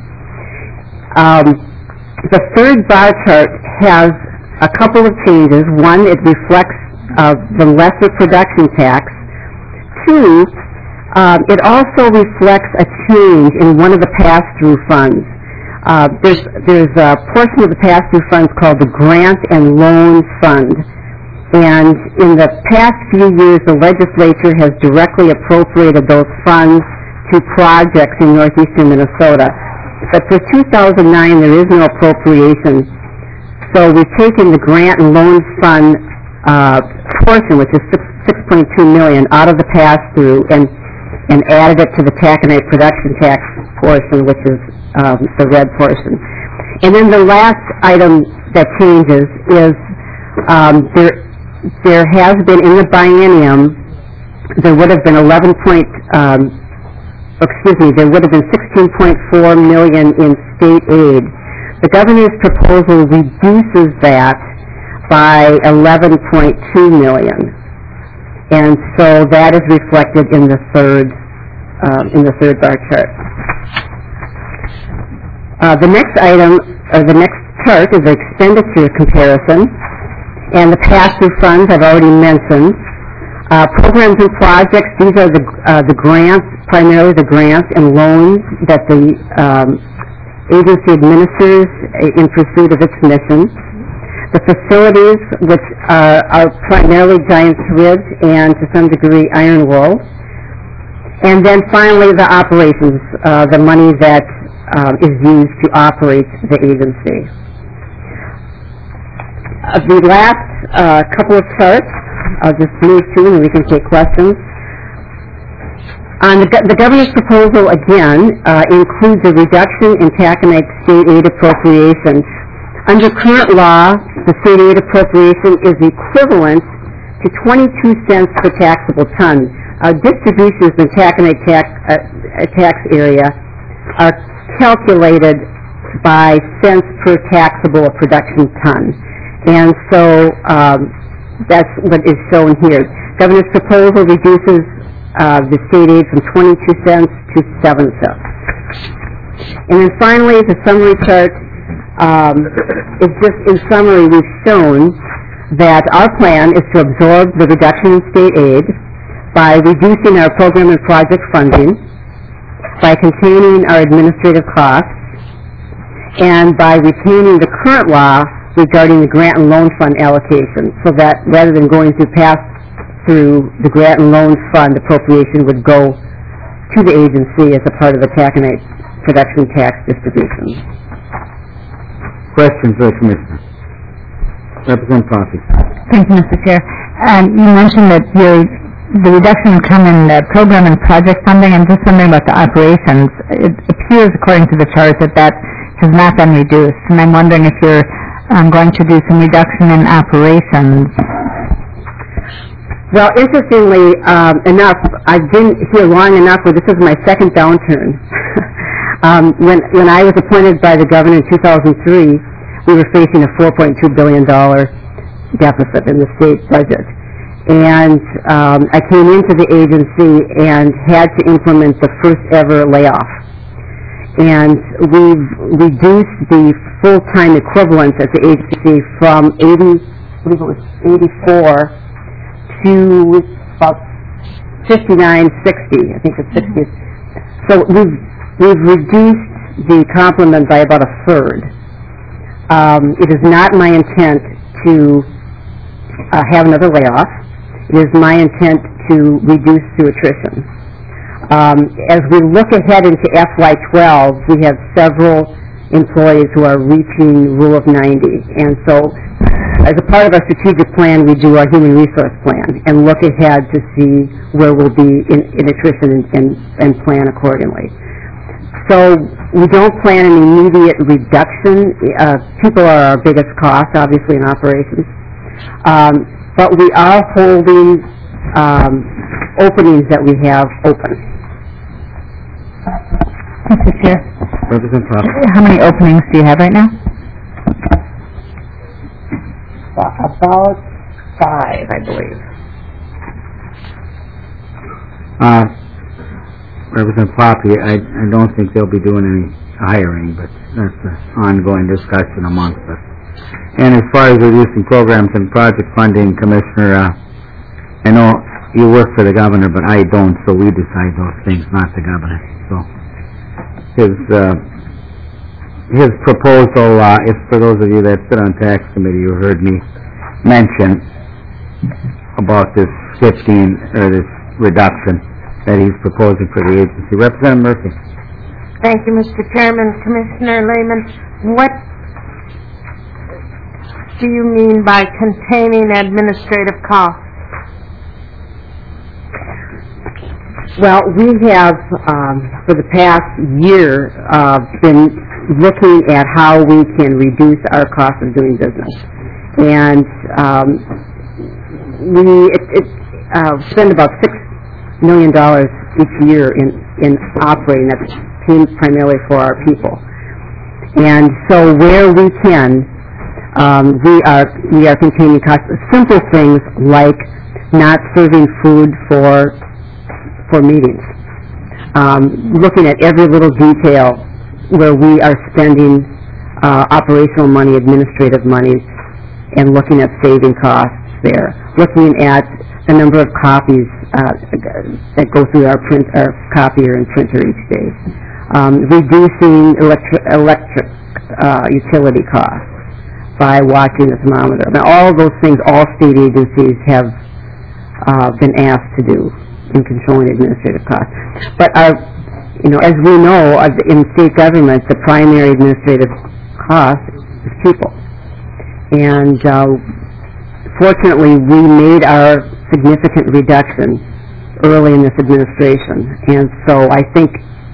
The third bar chart has a couple of changes. One, it reflects the lesser production tax. Two, it also reflects a change in one of the pass-through funds. There's a portion of the pass-through funds called the Grant and Loan Fund. And in the past few years, the legislature has directly appropriated those funds to projects in northeastern Minnesota. But for 2009, there is no appropriation. So we've taken the Grant and Loan Fund portion, which is $6.2 million, out of the pass-through and added it to the taconite production tax portion, which is the red portion. And then the last item that changes is there has been in the biennium, there would have been there would have been $16.4 million in state aid. The governor's proposal reduces that by $11.2 million. And so that is reflected in the third bar chart. The next item, or the next chart, is the expenditure comparison. And the pass-through funds I've already mentioned. Programs and projects, these are the grants, primarily the grants and loans that the agency administers in pursuit of its mission. The facilities, which are primarily Giants Ridge and to some degree Iron Wool. And then finally the operations, the money that is used to operate the agency. The last couple of charts, I'll just move to and we can take questions. On the governor's proposal, again, includes a reduction in taconite state aid appropriation. Under current law, the state aid appropriation is equivalent to 22 cents per taxable ton. Distributions in the taconite tax area are calculated by cents per taxable production ton. And so that's what is shown here. Governor's proposal reduces the state aid from 22 cents to 7 cents. And then finally, the summary chart. It's just in summary, we've shown that our plan is to absorb the reduction in state aid by reducing our program and project funding, by containing our administrative costs, and by retaining the current law regarding the grant and loan fund allocation, so that rather than going through through the grant and loan fund, appropriation would go to the agency as a part of the taconite production tax distribution. Questions of the Commissioner? Representative Fonte. Thank you, Mr. Chair. You mentioned that the reduction will come in program and project funding. I'm just wondering about the operations. It appears, according to the chart, that has not been reduced, and I'm wondering if you're going to do some reduction in operations. Well, interestingly enough, I've been here long enough where this is my second downturn. When I was appointed by the governor in 2003, we were facing a $4.2 billion deficit in the state budget. And I came into the agency and had to implement the first ever layoff. And we've reduced the full-time equivalent at the agency from 84 to about 59, 60. I think it's 60. So we've reduced the complement by about a third. It is not my intent to have another layoff. It is my intent to reduce through attrition. As we look ahead into FY12, we have several employees who are reaching Rule of 90, and so as a part of our strategic plan, we do our human resource plan and look ahead to see where we'll be in attrition and plan accordingly. So we don't plan an immediate reduction. People are our biggest cost, obviously, in operations. But we are holding openings that we have open. Mr. Chair, Representative Pop. how many openings do you have right now? About 5, I believe. Representative Poppy, I don't think they'll be doing any hiring, but that's an ongoing discussion amongst us. And as far as reducing programs and project funding, Commissioner, I know you work for the governor, but I don't, so we decide those things, not the governor. So his proposal is, for those of you that sit on tax committee, you heard me mention about this 15 or this reduction that he's proposing for the agency. Representative Murphy. Thank you, Mr. Chairman. Commissioner Lehman, what do you mean by containing administrative costs? Well, we have, for the past year, been looking at how we can reduce our cost of doing business. And we spend about $6 million each year in operating. That's primarily for our people. And so where we can, we are containing costs. Simple things like not serving food for meetings. Looking at every little detail where we are spending operational money, administrative money, and looking at saving costs there. Looking at the number of copies that go through our copier and printer each day. Reducing electric utility costs by watching the thermometer. Now, all of those things all state agencies have been asked to do in controlling administrative costs. But as we know, in state government, the primary administrative cost is people. And fortunately, we made our significant reduction early in this administration. And so I think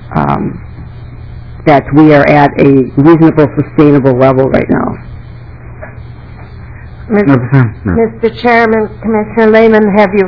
that we are at a reasonable, sustainable level right now. Mr. Chairman, Commissioner Lehman, have you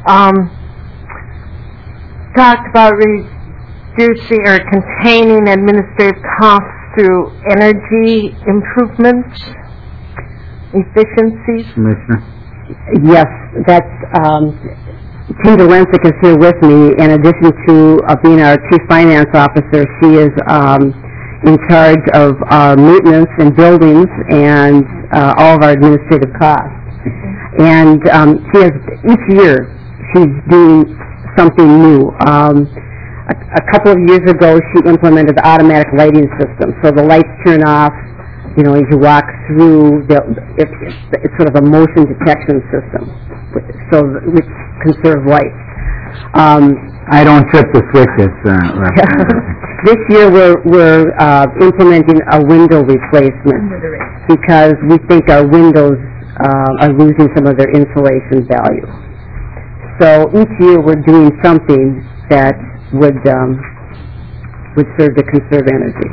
talked about reducing or containing administrative costs through energy improvements, efficiencies? Commissioner? Yes, that's Tina Lensick is here with me. In addition to being our Chief Finance Officer, she is in charge of our maintenance and buildings and all of our administrative costs. And she has, each year, she's doing something new. A couple of years ago, she implemented the automatic lighting system. So the lights turn off, as you walk through, it's sort of a motion detection system, so which conserve lights. I don't trip the switches. This year we're implementing a window replacement because we think our windows are losing some of their insulation value. So each year we're doing something that would serve to conserve energy.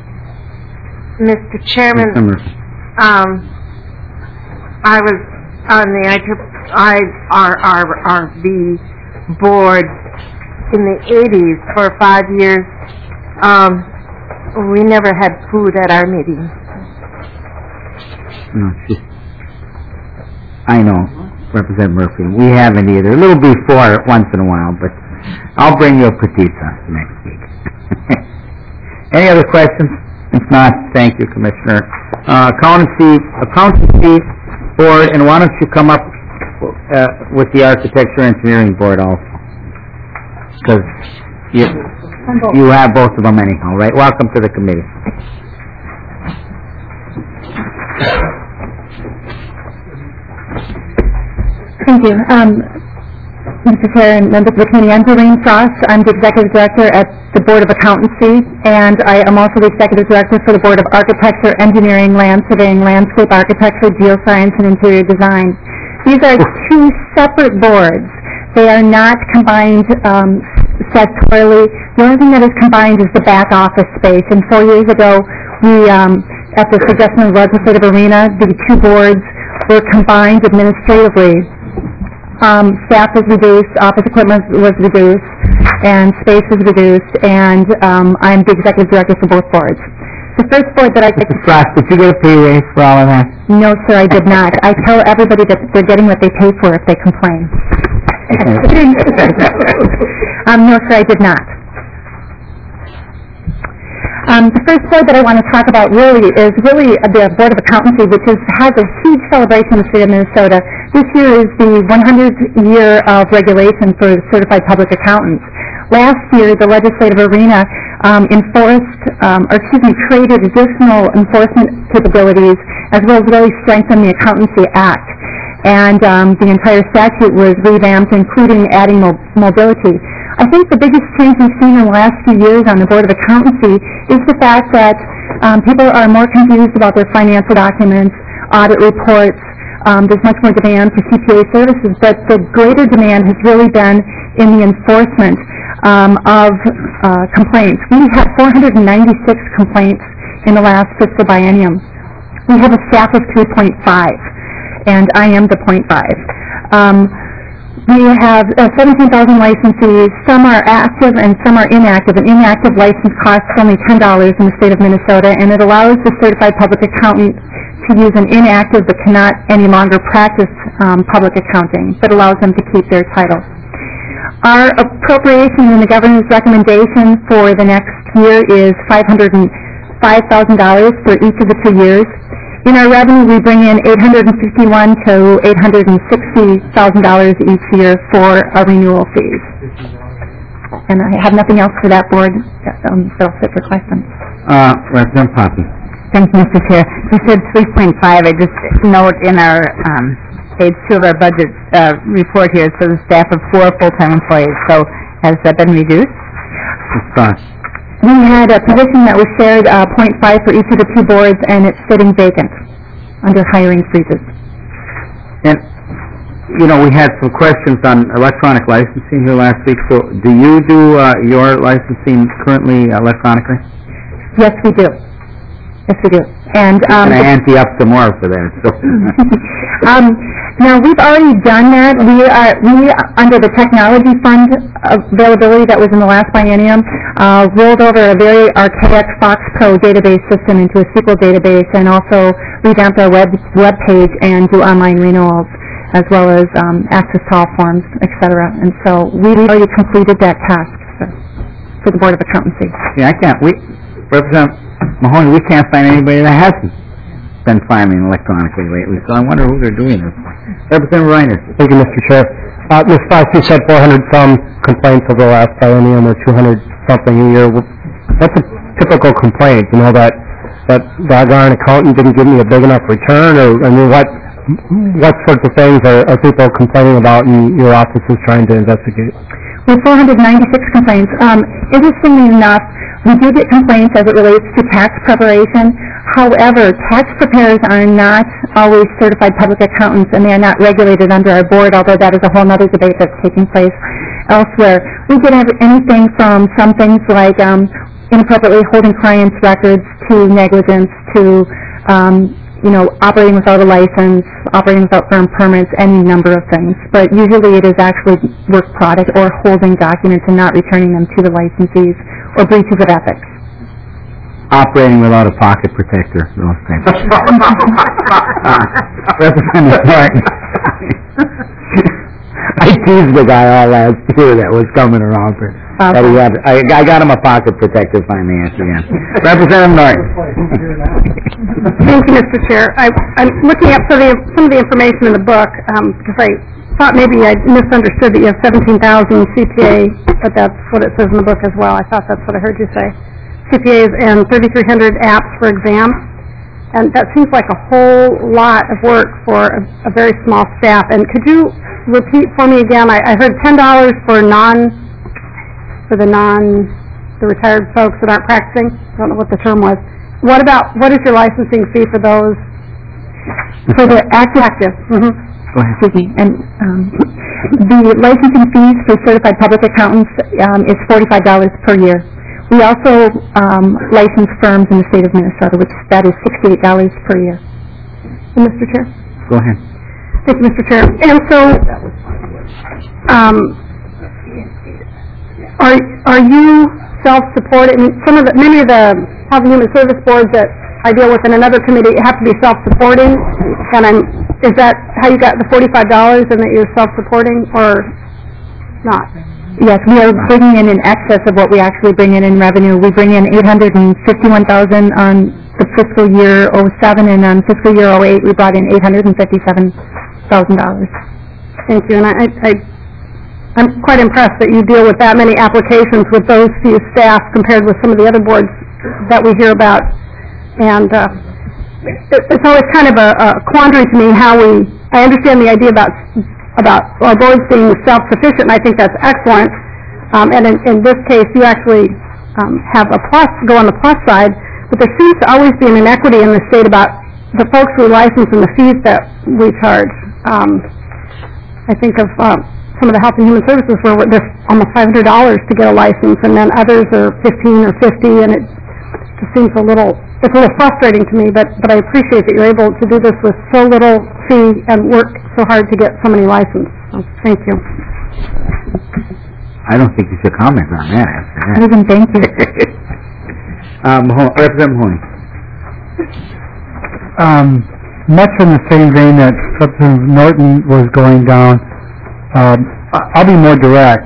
Mr. Chairman, I was on the IRRB board in the 80s for 5 years. We never had food at our meetings. No, I know, Representative Murphy. We haven't either. A little before once in a while, but I'll bring you a pizza next week. Any other questions? If not, thank you, Commissioner. Accountancy Board, and why don't you come up with the Architecture Engineering Board also? Because you have both of them anyhow, right? Welcome to the committee. Thank you. Mr. Chair and members of the committee, I'm Doreen Frost. I'm the Executive Director at the Board of Accountancy, and I am also the Executive Director for the Board of Architecture, Engineering, Land Surveying, Landscape Architecture, Geoscience, and Interior Design. These are two separate boards. They are not combined statutorily. The only thing that is combined is the back office space. And 4 years ago, we, at the suggestion of Legislative Arena, the two boards were combined administratively. Staff was reduced, office equipment was reduced, and space was reduced, and I'm the Executive Director for both boards. The first board that I... Mrs. Frost, did you get a pay raise for all of that? No, sir, I did not. I tell everybody that they're getting what they pay for if they complain. No, sir, I did not. The first board that I want to talk about really is the Board of Accountancy, which has a huge celebration in the state of Minnesota. This year is the 100th year of regulation for certified public accountants. Last year, the Legislative Arena created additional enforcement capabilities as well as really strengthened the Accountancy Act. And the entire statute was revamped, including adding mobility. I think the biggest change we've seen in the last few years on the Board of Accountancy is the fact that people are more confused about their financial documents, audit reports. There's much more demand for CPA services, but the greater demand has really been in the enforcement of complaints. We had 496 complaints in the last fiscal biennium. We have a staff of 3.5, and I am the 0.5. We have 17,000 licensees. Some are active and some are inactive. An inactive license costs only $10 in the state of Minnesota, and it allows the certified public accountant to use an inactive but cannot any longer practice public accounting, but allows them to keep their title. Our appropriation in the governor's recommendation for the next year is $505,000 for each of the 2 years. In our revenue, we bring in $851,000 to $860,000 each year for our renewal fees. And I have nothing else for that board, so I'll sit for questions. Representative Poppy. Thank you, Mr. Chair. You said 3.5. I just note in our page 2 of our budget report here, it says a staff of 4 full-time employees. So has that been reduced? We had a position that was shared 0.5 for each of the 2 boards, and it's sitting vacant under hiring freezes. And, you know, we had some questions on electronic licensing here last week. So do you do your licensing currently electronically? Yes, we do. Yes, we do. And can I ante up some more for that? So. Now, we've already done that. We under the technology fund availability that was in the last biennium, rolled over a very archaic Fox Pro database system into a SQL database, and also revamped our web page and do online renewals, as well as access to all forms, etc. And so we've already completed that task for the Board of Accountancy. Yeah, I can't. Representative Mahoney, we can't find anybody that hasn't been filing electronically lately, so I wonder who they're doing this for. Representative Reiner. Thank you, Mr. Chair. Ms. Fox, you said 400-some complaints over the last biennium, or 200-something a year. What's a typical complaint? You know, that doggone accountant didn't give me a big enough return, or, I mean, what sorts of things are people complaining about and your office is trying to investigate? We have 496 complaints. Interestingly enough, we do get complaints as it relates to tax preparation. However, tax preparers are not always certified public accountants, and they are not regulated under our board, although that is a whole other debate that's taking place elsewhere. We get anything from some things like inappropriately holding clients' records to negligence to operating without a license, operating without firm permits, any number of things. But usually it is actually work product or holding documents and not returning them to the licensees, or breaches of ethics. Operating without a pocket protector, those things. Representative Martin. I teased the guy all last year that was coming around for that he had. I got him a pocket protector finally at the end. Representative Norton. Thank you, Mr. Chair. I'm looking at some of the information in the book because I thought maybe I misunderstood that you have 17,000 CPA, but that's what it says in the book as well. I thought that's what I heard you say. CPAs and 3,300 apps for exams. And that seems like a whole lot of work for a very small staff. And could you repeat for me again? I heard $10 for the non the retired folks that aren't practicing. I don't know what the term was. What is your licensing fee for those? For the active. Mm-hmm. Go ahead. Excuse me. And the licensing fees for certified public accountants is $45 per year. We also license firms in the state of Minnesota, that is $68 per year. And Mr. Chair? Go ahead. Thank you, Mr. Chair. And so, are you self-supporting? Many of the Health and Human Service boards that I deal with in another committee have to be self-supporting. And is that how you got the $45 and that you're self-supporting or not? Yes, we are bringing in excess of what we actually bring in revenue. We bring in $851,000 on the fiscal year '07, and on fiscal year '08 we brought in $857,000. Thank you, and I'm quite impressed that you deal with that many applications with those few staff compared with some of the other boards that we hear about. And it's always kind of a quandary to me how I understand the idea about our boards being self-sufficient, and I think that's excellent. And in this case, you actually have a plus, go on the plus side, but there seems to always be an inequity in the state about the folks we license and the fees that we charge. I think of some of the Health and Human Services where there's almost $500 to get a license, and then others are $15 or $50, and it just seems it's a little frustrating to me, but I appreciate that you're able to do this with so little fee and work so hard to get so many licenses. So, thank you. I don't think you should comment on that. Thank you. Representative Mahoney. Much in the same vein that Representative Norton was going down, I'll be more direct.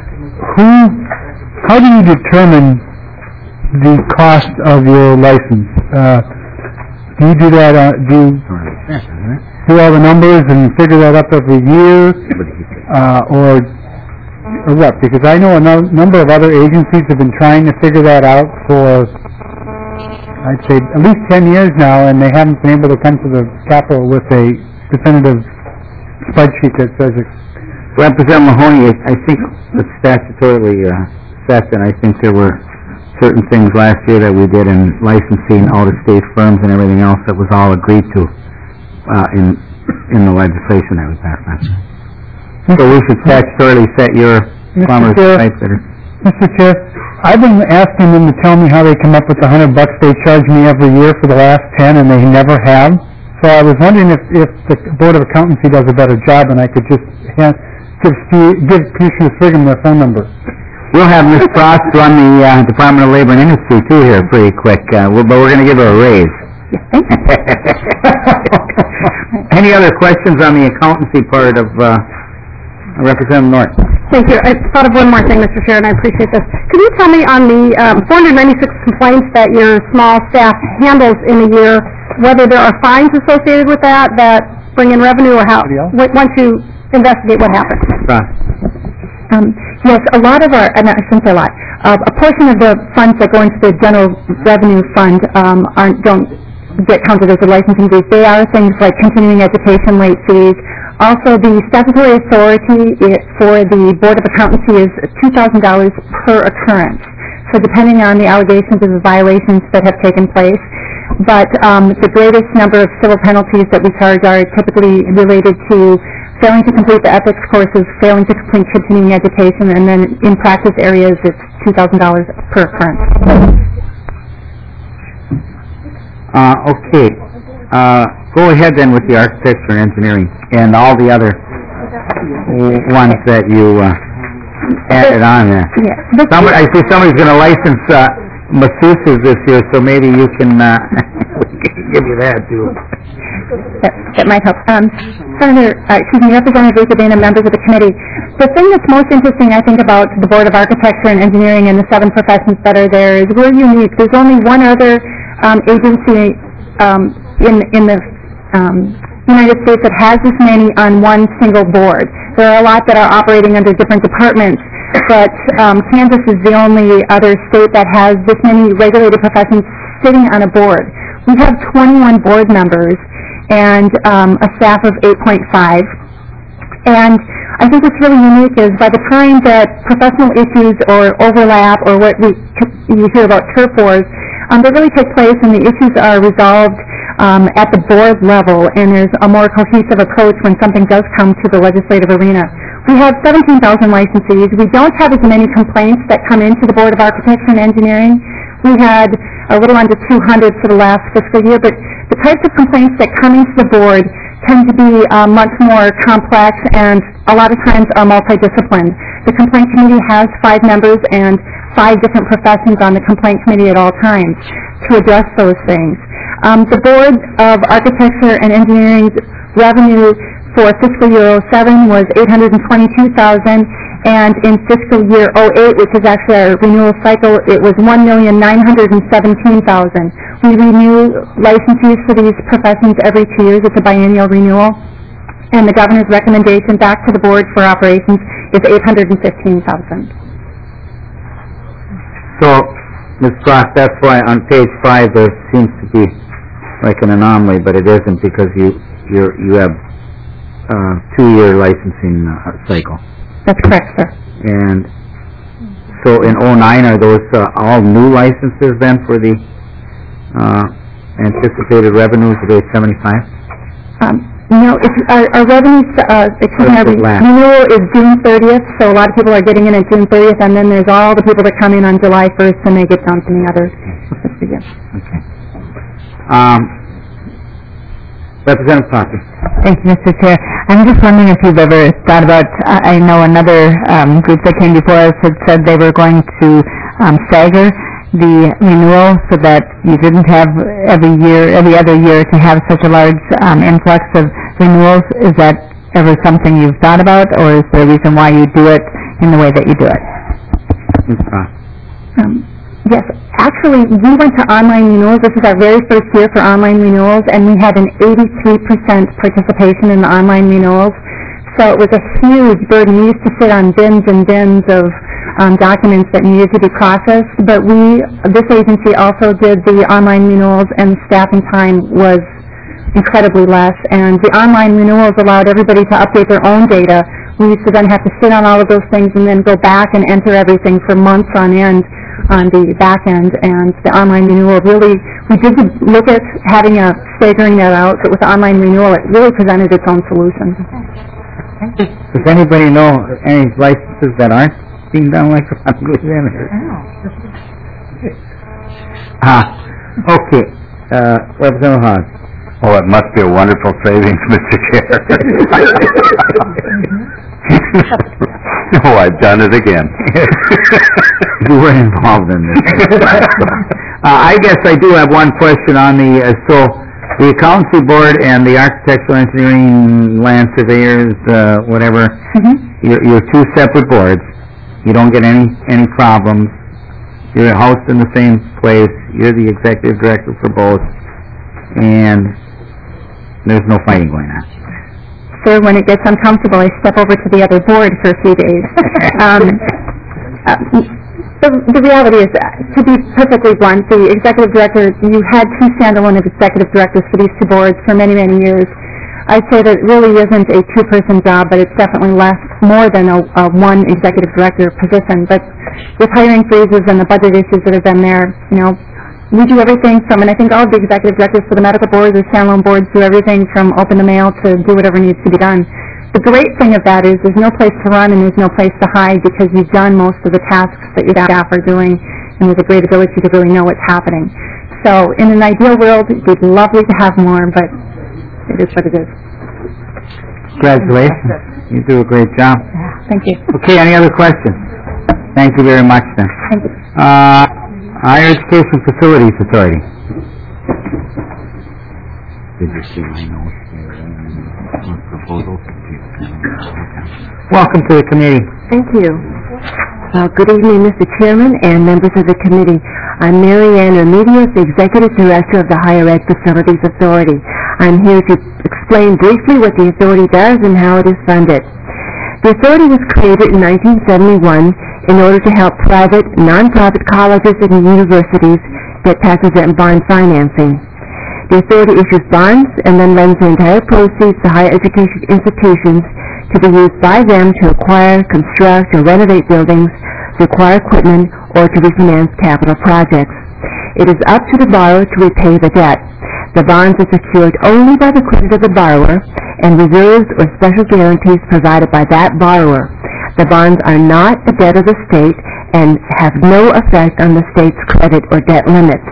How do you determine the cost of your license? Do you do that, do all the numbers and figure that up every year? Or what? Because I know a number of other agencies have been trying to figure that out for, I'd say, at least 10 years now, and they haven't been able to come to the Capitol with a definitive spreadsheet that says it. Representative Mahoney, I think it's statutorily set, and I think there were certain things last year that we did in licensing out-of-state firms and everything else that was all agreed to in the legislation that we passed on. So we should statutorily set your farmer's price better. Mr. Chair, I've been asking them to tell me how they come up with the $100 they charge me every year for the last 10, and they never have. So I was wondering if the Board of Accountancy does a better job, and I could just give Commissioner Swiggum their phone number. We'll have Ms. Frost run the Department of Labor and Industry, too, here pretty quick, but we're going to give her a raise. Any other questions on the accountancy part of Representative Norton? Thank you. I thought of one more thing, Mr. Chair, and I appreciate this. Could you tell me on the 496 complaints that your small staff handles in a year, whether there are fines associated with that bring in revenue, or how, once you investigate what happened? Yes, a lot of our, I shouldn't say a lot, a portion of the funds that go into the general revenue fund don't get counted as a licensing fees. They are things like continuing education late fees. Also, the statutory authority for the Board of Accountancy is $2,000 per occurrence. So depending on the allegations of the violations that have taken place. But the greatest number of civil penalties that we charge are typically related to failing to complete the ethics courses, failing to complete continuing education, and then in practice areas it's $2,000 per occurrence. Okay. Go ahead then with the architecture and engineering and all the other ones that you added on there. Yeah. I see somebody's going to license masseuses this year, so maybe you can give you that too. That might help. Representative Ricadena, members of the committee. The thing that's most interesting, I think, about the Board of Architecture and Engineering and the 7 professions that are there is we're unique. There's only one other agency in the United States that has this many on one single board. There are a lot that are operating under different departments, but Kansas is the only other state that has this many regulated professions sitting on a board. We have 21 board members and a staff of 8.5. And I think what's really unique is by the time that professional issues or overlap or what you hear about turf wars, they really take place and the issues are resolved at the board level, and there's a more cohesive approach when something does come to the legislative arena. We have 17,000 licensees. We don't have as many complaints that come into the Board of Architecture and Engineering. We had a little under 200 for the last fiscal year, but the types of complaints that come into the board tend to be much more complex and a lot of times are multidisciplined. The complaint committee has 5 members and 5 different professions on the complaint committee at all times to address those things. The Board of Architecture and Engineering's revenue for fiscal year 07 was $822,000, and in fiscal year 08, which is actually our renewal cycle, it was $1,917,000. We renew licensees for these professions every 2 years. It's a biennial renewal, and the governor's recommendation back to the board for operations is $815,000. So, Ms. Frost, that's why on page 5 there seems to be like an anomaly, but it isn't because you have 2-year licensing cycle. That's correct, sir. And so in 09, are those all new licenses then for the anticipated revenues of 875? No, our revenues, our renewal is June 30th, so a lot of people are getting in at June 30th, and then there's all the people that come in on July 1st, and they get dumped in the others. Okay. Representative Parker. Thank you, Mr. Chair. I'm just wondering if you've ever thought about, I know another group that came before us had said they were going to stagger the renewal so that you didn't have every other year to have such a large influx of renewals. Is that ever something you've thought about, or is there a reason why you do it in the way that you do it? Yes, actually, we went to online renewals. This is our very first year for online renewals, and we had an 83% participation in the online renewals. So it was a huge burden. We used to sit on bins and bins of documents that needed to be processed, but this agency also did the online renewals, and the staffing time was incredibly less. And the online renewals allowed everybody to update their own data. We used to then have to sit on all of those things and then go back and enter everything for months on end on the back end. And the online renewal really, we did look at figuring that out, but with the online renewal, it really presented its own solution. Does anybody know any licenses that aren't being done like that? Okay. Representative Hogg. Oh, it must be a wonderful savings, Mr. Chair. Oh, I've done it again. You were involved in this. I guess I do have one question on the accountancy board and the architectural engineering, land surveyors, whatever. You're 2 separate boards. You don't get any problems. You're housed in the same place. You're the executive director for both, and there's no fighting going on. Sir, when it gets uncomfortable, I step over to the other board for a few days. The reality is, to be perfectly blunt, the executive director, you had 2 standalone executive directors for these 2 boards for many, many years. I'd say that it really isn't a 2-person job, but it's definitely more than a 1 executive director position. But with hiring freezes and the budget issues that have been there, we do everything from, and I think all of the executive directors for the medical boards or standalone boards do everything from open the mail to do whatever needs to be done. The great thing of that is there's no place to run and there's no place to hide because you've done most of the tasks that your staff are doing, and there's a great ability to really know what's happening. So in an ideal world, it'd be lovely to have more, but it is what it is. Congratulations. You do a great job. Thank you. Okay, any other questions? Thank you very much, then. Thank you. Higher Education Facilities Authority. Did you see my notes on proposals? Welcome to the committee. Thank you. Good evening, Mr. Chairman and members of the committee. I'm Mary Ann Remedios, the Executive Director of the Higher Ed Facilities Authority. I'm here to explain briefly what the authority does and how it is funded. The authority was created in 1971 in order to help private, non-profit colleges and universities get tax-exempt bond financing. The authority issues bonds and then lends the entire proceeds to higher education institutions to be used by them to acquire, construct, or renovate buildings, to acquire equipment, or to refinance capital projects. It is up to the borrower to repay the debt. The bonds are secured only by the credit of the borrower and reserves or special guarantees provided by that borrower. The bonds are not the debt of the state and have no effect on the state's credit or debt limits.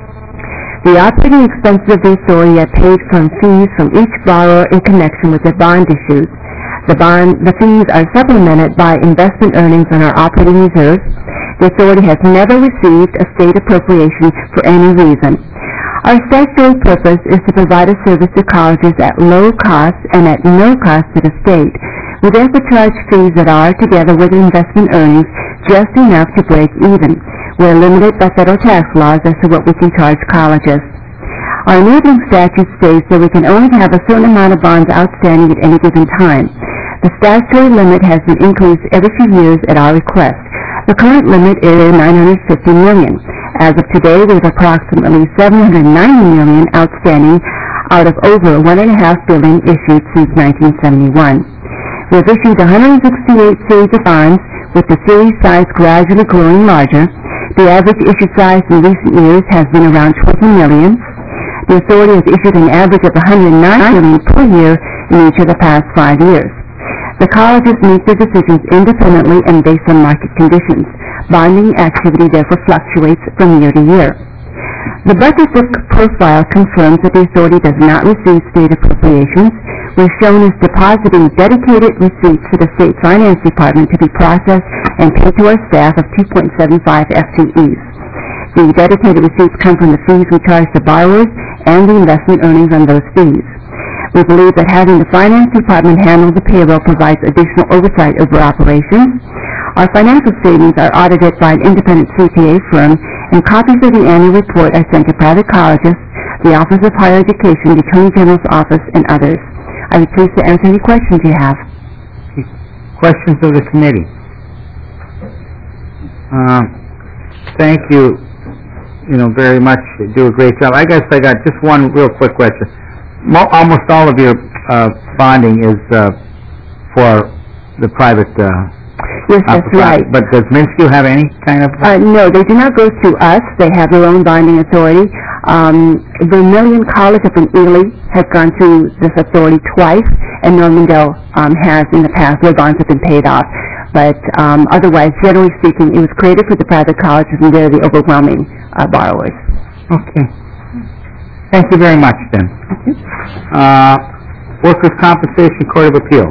The operating expenses of the authority are paid from fees from each borrower in connection with their bond issues. The fees are supplemented by investment earnings on our operating reserves. The authority has never received a state appropriation for any reason. Our statutory purpose is to provide a service to colleges at low cost and at no cost to the state. We therefore charge fees that are, together with investment earnings, just enough to break even. We are limited by federal tax laws as to what we can charge colleges. Our enabling statute states that we can only have a certain amount of bonds outstanding at any given time. The statutory limit has been increased every few years at our request. The current limit is $950 million. As of today, we have approximately $790 million outstanding out of over $1.5 billion issued since 1971. We have issued 168 series of bonds, with the series size gradually growing larger. The average issue size in recent years has been around $20 million. The authority has issued an average of $109 million per year in each of the past 5 years. The colleges make their decisions independently and based on market conditions. Bonding activity therefore fluctuates from year to year. The budget profile confirms that the authority does not receive state appropriations. We're shown as depositing dedicated receipts to the state finance department to be processed and paid to our staff of 2.75 FTEs. The dedicated receipts come from the fees we charge to borrowers and the investment earnings on those fees. We believe that having the finance department handle the payroll provides additional oversight over operations. Our financial statements are audited by an independent CPA firm, and copies of the annual report are sent to private colleges, the Office of Higher Education, the Attorney General's Office, and others. I would pleased to answer any questions you have. Questions of the committee? Thank you, very much. You do a great job. I guess I got just one real quick question. Almost all of your bonding is for the private. Yes, that's right. But does Minsky have any kind of? No, they do not go through us. They have their own bonding authority. Vermillion College up in Ely has gone through this authority twice, and Normandale has in the past. Their bonds have been paid off. But otherwise, generally speaking, it was created for the private colleges, and they're the overwhelming borrowers. Okay. Thank you very much, then. Workers' Compensation Court of Appeals.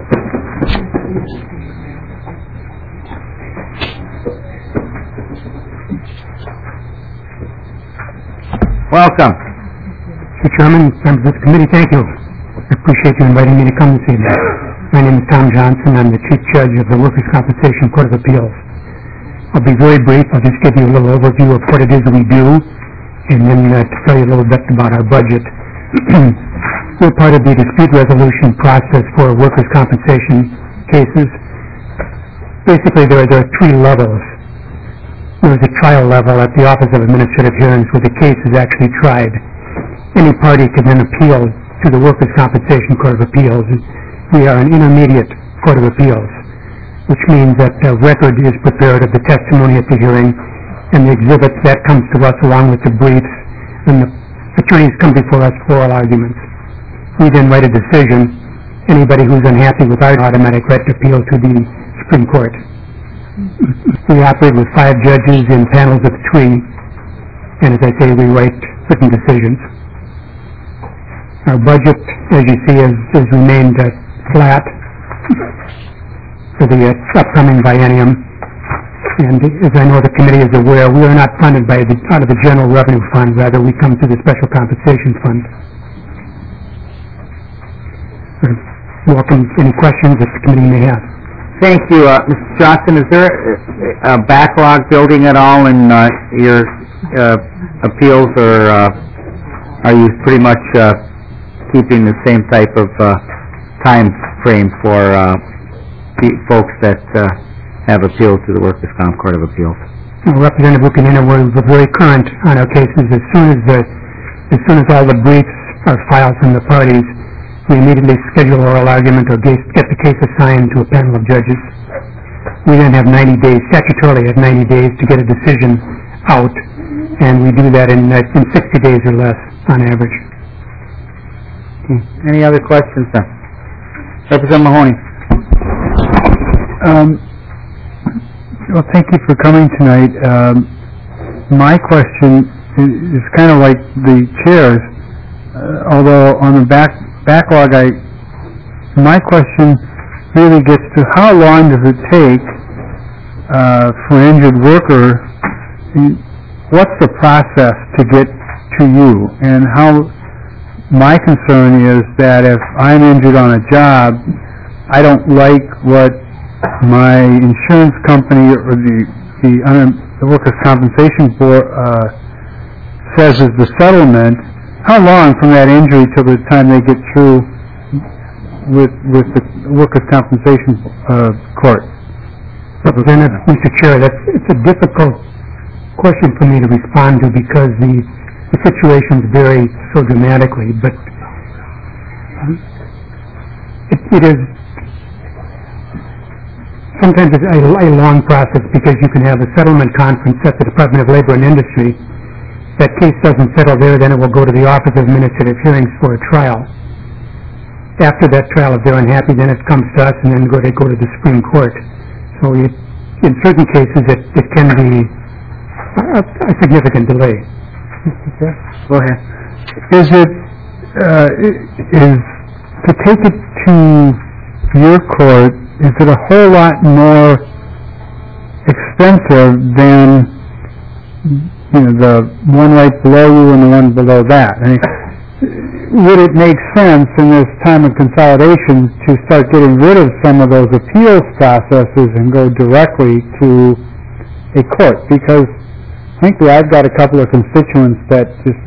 Welcome. Mr. Chairman, members of the committee, thank you. I appreciate you inviting me to come this evening. My name is Tom Johnson. I'm the Chief Judge of the Workers' Compensation Court of Appeals. I'll be very brief. I'll just give you a little overview of what it is we do, and then to tell you a little bit about our budget. We're part of the dispute resolution process for workers' compensation cases. Basically, there are 3 levels. There's a trial level at the Office of Administrative Hearings where the case is actually tried. Any party can then appeal to the Workers' Compensation Court of Appeals. We are an intermediate Court of Appeals, which means that a record is prepared of the testimony at the hearing and the exhibits that comes to us along with the briefs, and the attorneys come before us for oral arguments. We then write a decision. Anybody who's unhappy with our automatic right to appeal to the Supreme Court. We operate with 5 judges in panels of 3, and as I say, we write written decisions. Our budget, as you see, has remained flat for the upcoming biennium. And as I know the committee is aware, we are not funded out of the general revenue fund. Rather, we come through the special compensation fund. Welcome any questions that the committee may have. Thank you, Mr. Johnson. Is there a backlog building at all in your appeals, or are you pretty much keeping the same type of time frame for folks that have appealed to the Workers' Comp Court of Appeals? Representative Buchanan, we're very current on our cases. As soon as the As soon as all the briefs are filed from the parties, we immediately schedule oral argument or get the case assigned to a panel of judges. We then have 90 days, statutorily have 90 days to get a decision out, and we do that in 60 days or less on average. Any other questions, sir? Representative Mahoney. Well, thank you for coming tonight. My question is kind of like the chair's, although on the backlog, my question really gets to how long does it take for an injured worker? What's the process to get to you? And how my concern is that if I'm injured on a job, I don't like what my insurance company or the workers' compensation board says is the settlement. How long from that injury till the time they get through with the workers' compensation court? Representative, Mr. Chair, it's a difficult question for me to respond to because the situations vary so dramatically, but it is sometimes it's a long process because you can have a settlement conference at the Department of Labor and Industry. That case doesn't settle there, then it will go to the Office of Administrative Hearings for a trial. After that trial, if they're unhappy, then it comes to us, and then they go to the Supreme Court. So in certain cases, it can be a significant delay. Go ahead. Is it to take it to your court? Is it a whole lot more expensive than the one right below you and the one below that? I mean, would it make sense in this time of consolidation to start getting rid of some of those appeals processes and go directly to a court? Because frankly, I've got a couple of constituents that just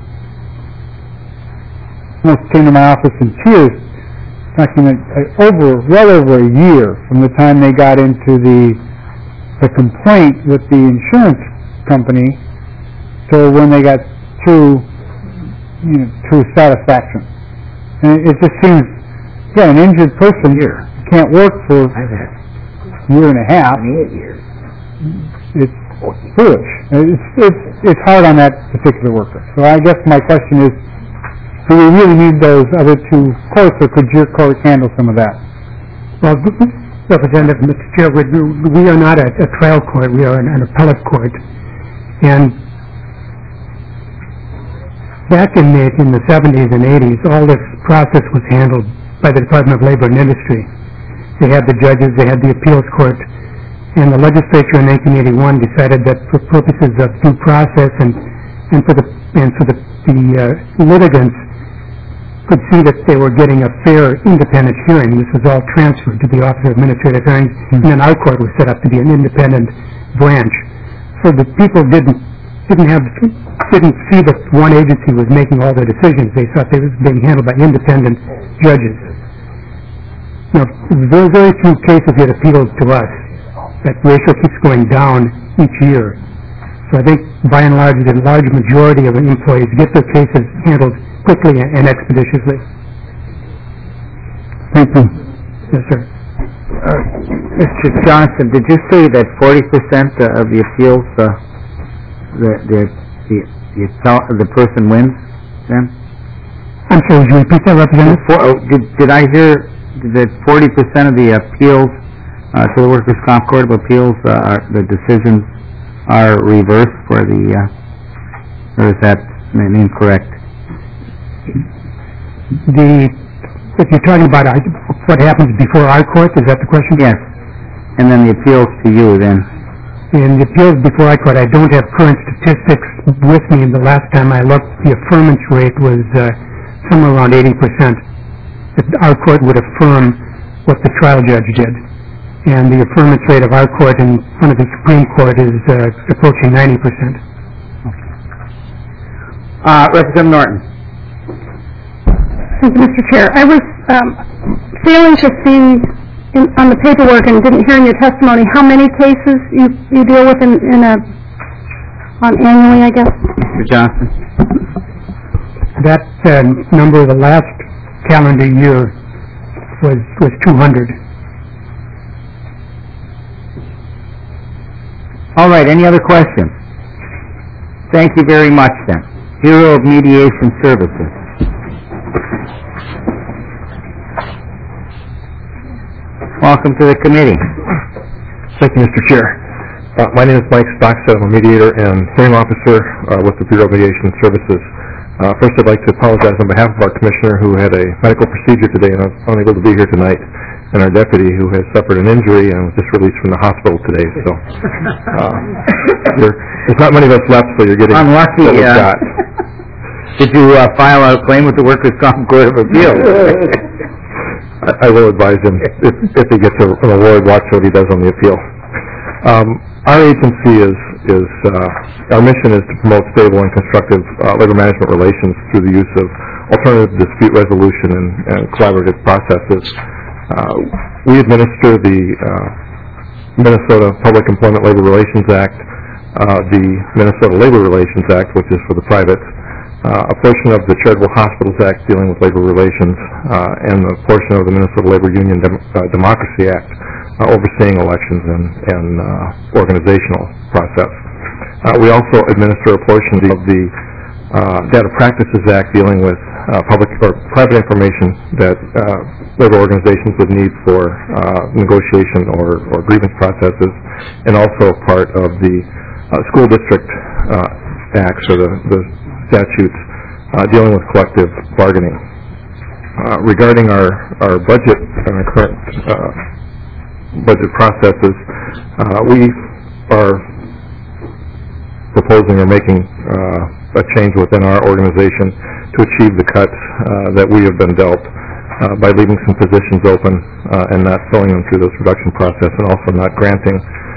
almost came to my office in tears, talking well over a year from the time they got into the complaint with the insurance company to when they got to satisfaction. And it just seems, an injured person here can't work for a year and a half. 28 years. It's foolish. It's hard on that particular worker. So I guess my question is, do we really need those other two courts, or could your court handle some of that? Well, Representative, Mr. Chair, we are not a trial court. We are an appellate court. And back in the 70s and 80s, all this process was handled by the Department of Labor and Industry. They had the judges, they had the appeals court, and the legislature in 1981 decided that for purposes of due process and for the litigants could see that they were getting a fair, independent hearing. This was all transferred to the Office of Administrative Hearings, and then our court was set up to be an independent branch. So the people didn't see that one agency was making all their decisions. They thought they were being handled by independent judges. Now, very, very few cases get appealed to us. That ratio keeps going down each year. So I think, by and large, the large majority of employees get their cases handled quickly and expeditiously. Thank you. Yes, sir. Mr. Johnson, did you say that 40% of the appeals, the person wins, then? I'm sorry, would you repeat that, Representative? Did I hear that 40% of the appeals to the Workers' Comp Court of Appeals, the decisions are reversed for the, or is that incorrect? If you're talking about what happens before our court, is that the question? Yes. And then the appeals to you, then? In the appeals before our court, I don't have current statistics with me. And the last time I looked, the affirmance rate was somewhere around 80%. Our court would affirm what the trial judge did. And the affirmance rate of our court in front of the Supreme Court is approaching 90%. Representative Norton. Thank you, Mr. Chair. I was failing to see on the paperwork and didn't hear in your testimony how many cases you deal with on annually, I guess. Mr. Johnson. That number the last calendar year was 200. All right, any other questions? Thank you very much, then. Hero of Mediation Services. Welcome to the committee. Thank you, Mr. Chair. My name is Mike Stockstead. I'm a mediator and hearing officer with the Bureau of Mediation Services. First, I'd like to apologize on behalf of our commissioner who had a medical procedure today and was unable to be here tonight, and our deputy who has suffered an injury and was just released from the hospital today. So there's not many of us left, so you're getting unlucky. What we've got. Did you file a claim with the Workers' Comp Court of Appeals? I will advise him if he gets an award, watch what he does on the appeal. Our agency our mission is to promote stable and constructive labor management relations through the use of alternative dispute resolution and collaborative processes. We administer the Minnesota Public Employment Labor Relations Act, the Minnesota Labor Relations Act, which is for the privates, a portion of the Charitable Hospitals Act dealing with labor relations, and a portion of the Minnesota Labor Union Democracy Act overseeing elections and organizational process. We also administer a portion of the Data Practices Act dealing with public or private information that labor organizations would need for negotiation or grievance processes, and also part of the school district acts or the statutes dealing with collective bargaining. Regarding our budget and our current budget processes, we are proposing or making a change within our organization to achieve the cuts that we have been dealt by leaving some positions open and not filling them through this reduction process, and also not granting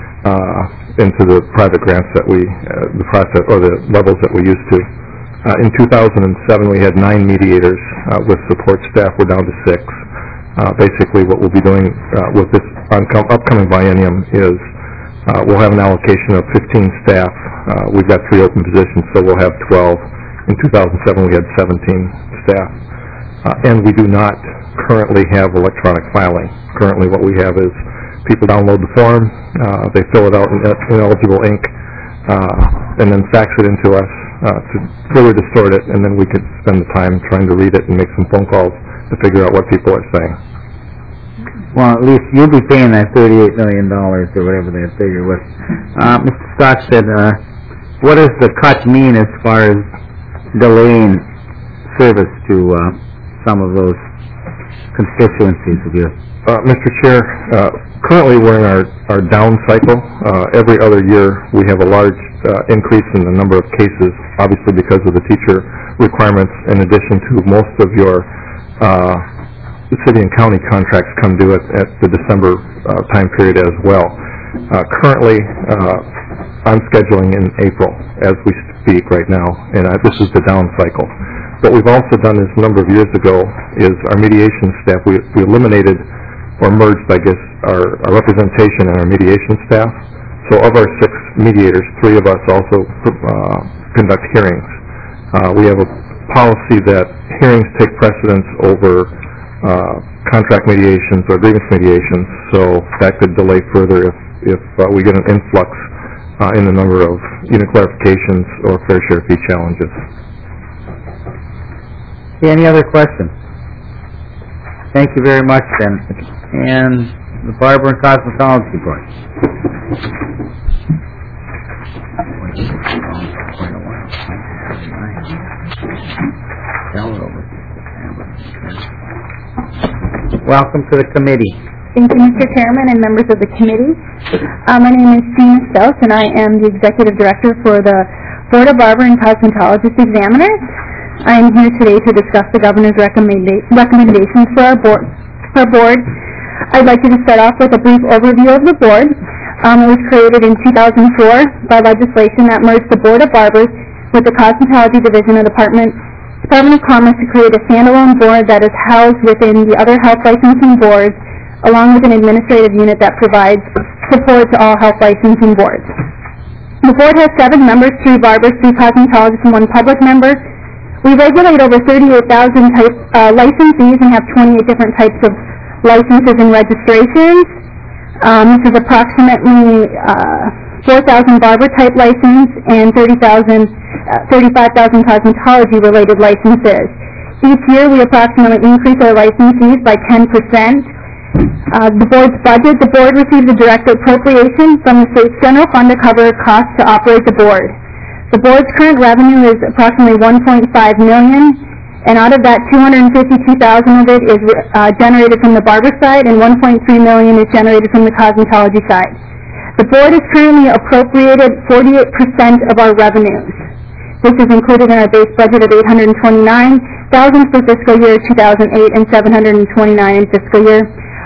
into the private grants that the process or the levels that we used to. In 2007, we had 9 mediators with support staff. We're down to 6. Basically, what we'll be doing with this upcoming biennium is we'll have an allocation of 15 staff. We've got 3 open positions, so we'll have 12. In 2007, we had 17 staff. And we do not currently have electronic filing. Currently, what we have is people download the form, they fill it out in ineligible ink, and then fax it into us to further distort it, and then we could spend the time trying to read it and make some phone calls to figure out what people are saying. Well, at least you'll be paying that $38 million or whatever that figure was. Mr. Stockstead, what does the cut mean as far as delaying service to some of those constituencies of yours? Mr. Chair, currently we're in our down cycle. Every other year we have a large increase in the number of cases, obviously because of the teacher requirements, in addition to most of your city and county contracts come due at the December time period as well. Currently, I'm scheduling in April as we speak right now, and this is the down cycle. What we've also done is a number of years ago is our mediation staff, we eliminated or merged, I guess, our representation and our mediation staff. So of our 6 mediators, 3 of us also conduct hearings. We have a policy that hearings take precedence over contract mediations or grievance mediations, so that could delay further if we get an influx in the number of unit clarifications or fair share fee challenges. Any other questions? Thank you very much, then. And the Barber and Cosmetology Board. Welcome to the committee. Thank you, Mr. Chairman and members of the committee. My name is Gina Stout, and I am the Executive Director for the Board of Barber and Cosmetologist Examiners. I am here today to discuss the Governor's recommendations for our board. I'd like to start off with a brief overview of the board. It was created in 2004 by legislation that merged the Board of Barbers with the Cosmetology Division of the Department of Commerce to create a standalone board that is housed within the other health licensing boards, along with an administrative unit that provides support to all health licensing boards. The board has 7 members, 3 barbers, 3 cosmetologists, and 1 public member. We regulate over 38,000 licensees and have 28 different types of licenses and registrations. This is approximately 4,000 barber-type license and 35,000 cosmetology-related licenses. Each year, we approximately increase our licensees by 10%. The board's budget, the board receives a direct appropriation from the state's general fund to cover costs to operate the board. The board's current revenue is approximately $1.5 million, and out of that, $252,000 of it is generated from the barber side, and $1.3 million is generated from the cosmetology side. The board has currently appropriated 48% of our revenues. This is included in our base budget of $829,000 for fiscal year 2008 and $729,000 in fiscal year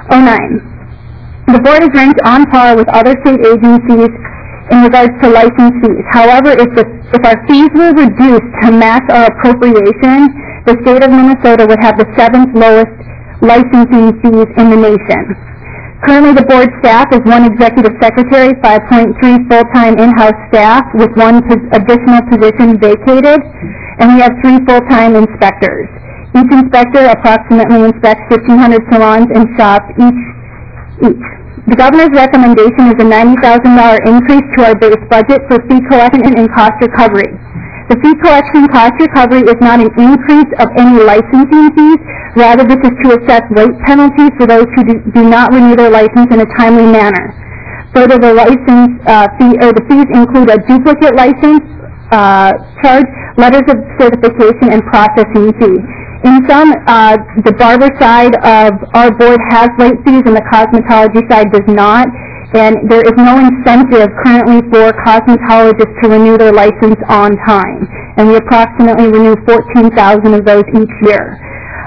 2009. The board is ranked on par with other state agencies in regards to license fees. However, if our fees were reduced to match our appropriation, the state of Minnesota would have the 7th lowest licensing fees in the nation. Currently, the board staff is 1 executive secretary, 5.3 full-time in-house staff with 1 additional position vacated, and we have 3 full-time inspectors. Each inspector approximately inspects 1,500 salons and shops each. The governor's recommendation is a $90,000 increase to our base budget for fee collection and cost recovery. The fee collection cost recovery is not an increase of any licensing fees. Rather, this is to assess late penalties for those who do not renew their license in a timely manner. Further, the license the fees include a duplicate license charge, letters of certification, and processing fee. In sum, the barber side of our board has late fees and the cosmetology side does not, and there is no incentive currently for cosmetologists to renew their license on time, and we approximately renew 14,000 of those each year.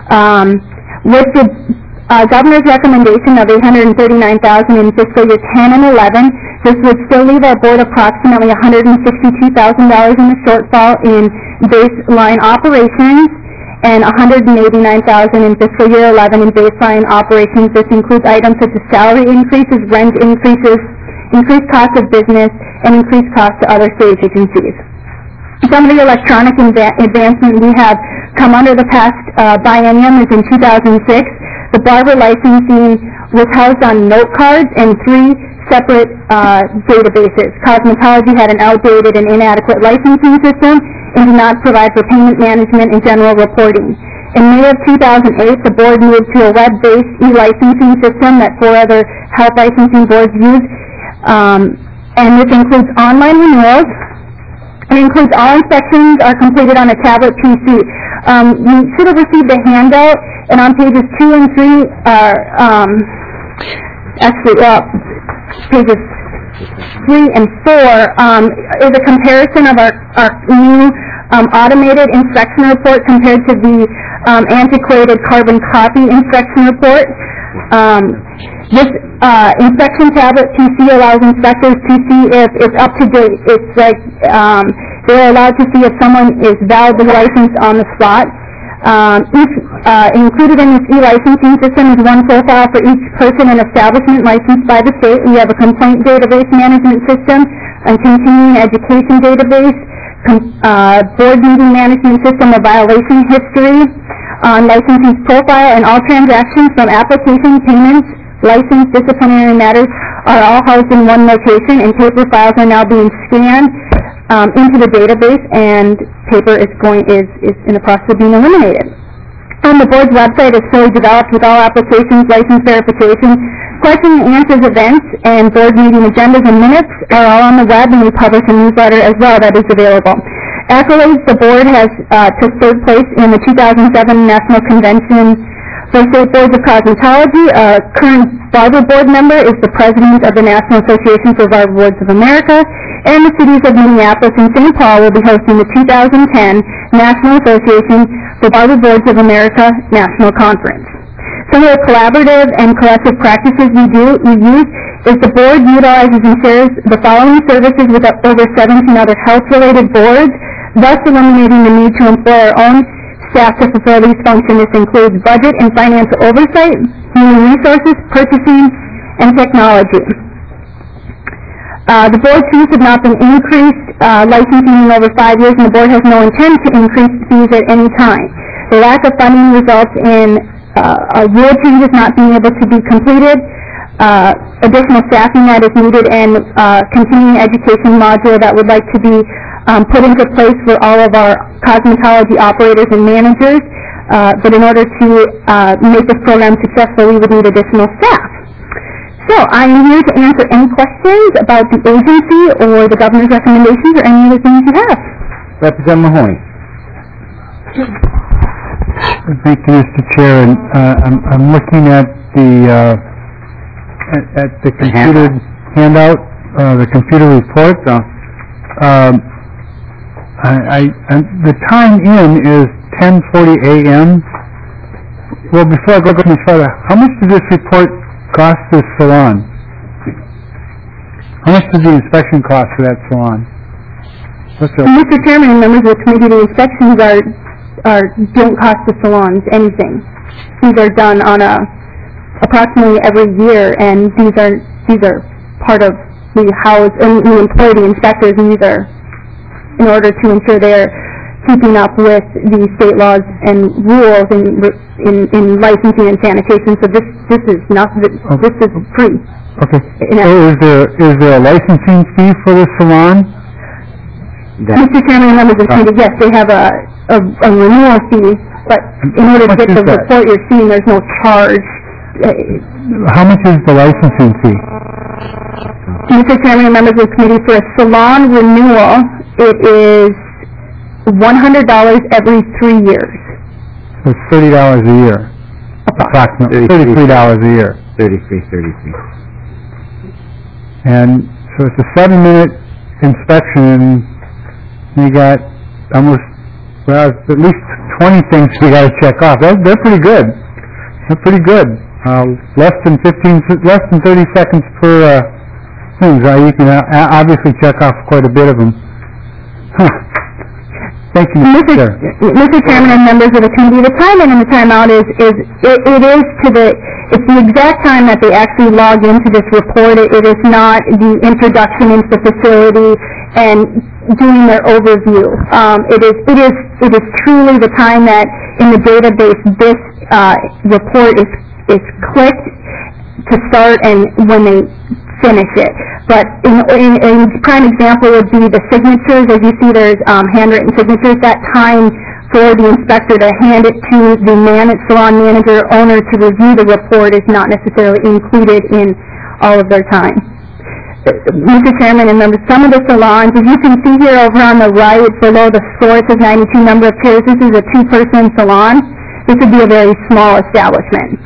With the governor's recommendation of $839,000 in fiscal year 10 and 11, this would still leave our board approximately $162,000 in the shortfall in baseline operations, and $189,000 in fiscal year 11 in baseline operations. This includes items such as salary increases, rent increases, increased cost of business, and increased cost to other state agencies. Some of the electronic advancement we have come under the past biennium is in 2006. The barber licensing was housed on note cards and 3 separate databases. Cosmetology had an outdated and inadequate licensing system and did not provide for payment management and general reporting. In May of 2008, the board moved to a web-based e-licensing system that 4 other health licensing boards use, and this includes online renewals. It includes all inspections are completed on a tablet PC. You should have received a handout, and on pages 2 and 3 are pages 3 and 4 is a comparison of our new automated inspection report compared to the antiquated carbon copy inspection report. This inspection tablet PC allows inspectors to see if it's up to date. It's like they're allowed to see if someone is validly licensed on the spot. Included in this e-licensing system is 1 profile for each person and establishment licensed by the state. We have a complaint database management system, a continuing education database, board meeting management system, a violation history, licensing profile, and all transactions from application, payments, license, disciplinary matters are all housed in 1 location, and paper files are now being scanned into the database, and paper is in the process of being eliminated. The board's website is fully developed with all applications, license verification, question and answers events, and board meeting agendas and minutes are all on the web, and we publish a newsletter as well that is available. Accolades, the board has took 3rd place in the 2007 National Convention for State Boards of Cosmetology. A current barber board member is the president of the National Association for Barber Boards of America, and the cities of Minneapolis and St. Paul will be hosting the 2010 National Association for Barber Boards of America National Conference. Some of the collaborative and collective practices we use is the board utilizes and shares the following services with over 17 other health-related boards, thus eliminating the need to employ our own staff to fulfill these functions. This includes budget and financial oversight, human resources, purchasing, and technology. The board fees have not been increased, licensing in over 5 years, and the board has no intent to increase fees at any time. The lack of funding results in rule changes not being able to be completed, additional staffing that is needed, and continuing education module that would like to be put into place for all of our cosmetology operators and managers. But in order to make this program successful, we would need additional staff. So I am here to answer any questions about the agency or the governor's recommendations or any other things you have. Representative Mahoney. Thank you, Mr. Chair. And I'm looking at the computer handout, the computer report. The time in is 10:40 a.m. Well, before I go any further, how much does this report cost this salon? How much does the inspection cost for that salon? Mr. Chairman and members of the committee, the inspections don't cost the salons anything. These are done on approximately every year, and these are part of we house and we employ the inspectors, and these are in order to ensure they're keeping up with the state laws and rules in licensing and sanitation. So this is not this is free. Okay. So is there a licensing fee for the salon? Mr. Chairman and members of the committee, yes, they have a renewal fee, but in order to get the report you're seeing, there's no charge. How much is the licensing fee? Mr. Chairman and members of the committee, for a salon renewal, it is $100 every 3 years. So it's $30 a year. Approximately $33 a year. 33. And so it's a 7-minute inspection, and you got almost, well, at least 20 things we got to check off. They're pretty good. They're pretty good. Less than 30 seconds per thing. You can obviously check off quite a bit of them. Thank you, Mr. Chairman and members of the committee, the time in and the time out it's the exact time that they actually log into this report. It is not the introduction into the facility and doing their overview. It is truly the time that in the database this report is clicked to start and when they finish it. But a prime example would be the signatures. As you see, there's handwritten signatures. That time for the inspector to hand it to the salon manager owner to review the report is not necessarily included in all of their time. Mr. Chairman and members, some of the salons, as you can see here over on the right below the score, it says 92 number of chairs. This is a 2-person salon. This would be a very small establishment.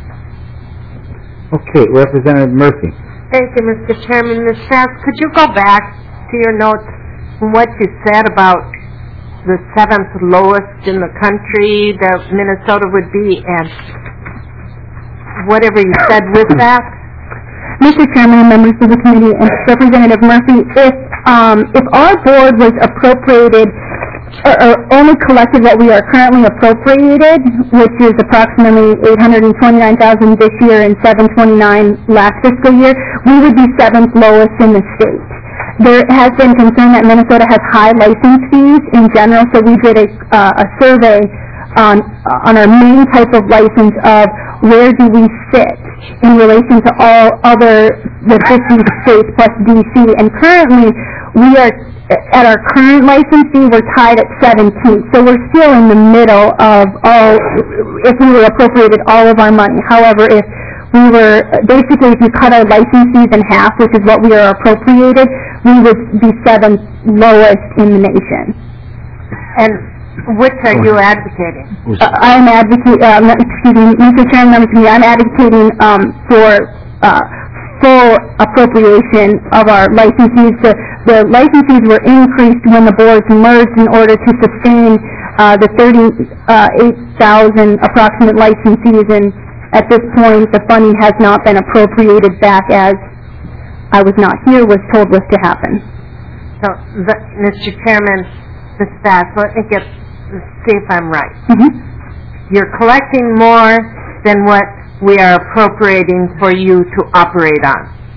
Okay, Representative Murphy. Thank you, Mr. Chairman. Ms. Fass, could you go back to your notes from what you said about the 7th lowest in the country that Minnesota would be, and whatever you said with that? Mr. Chairman and members of the committee and Representative Murphy, if our board was appropriated or only collected what we are currently appropriated, which is approximately $829,000 this year and $729,000 last fiscal year, we would be 7th lowest in the state. There has been concern that Minnesota has high license fees in general, so we did a survey on our main type of license of where do we sit in relation to all the 50 states plus D.C. And currently, we are at our current license fee, we're tied at 17th. So we're still in the middle of if we were appropriated all of our money. However, if we were, basically if you cut our license fees in half, which is what we are appropriated, we would be 7th lowest in the nation. And which are you advocating? I'm advocating, Mr. Chairman, I'm advocating for full appropriation of our license fees. The license fees were increased when the boards merged in order to sustain the 38,000 approximate license fees, and at this point the funding has not been appropriated back as I was not here, was told was to happen. So, Mr. Chairman, Ms. Bass, let me see if I'm right. You're collecting more than what we are appropriating for you to operate on.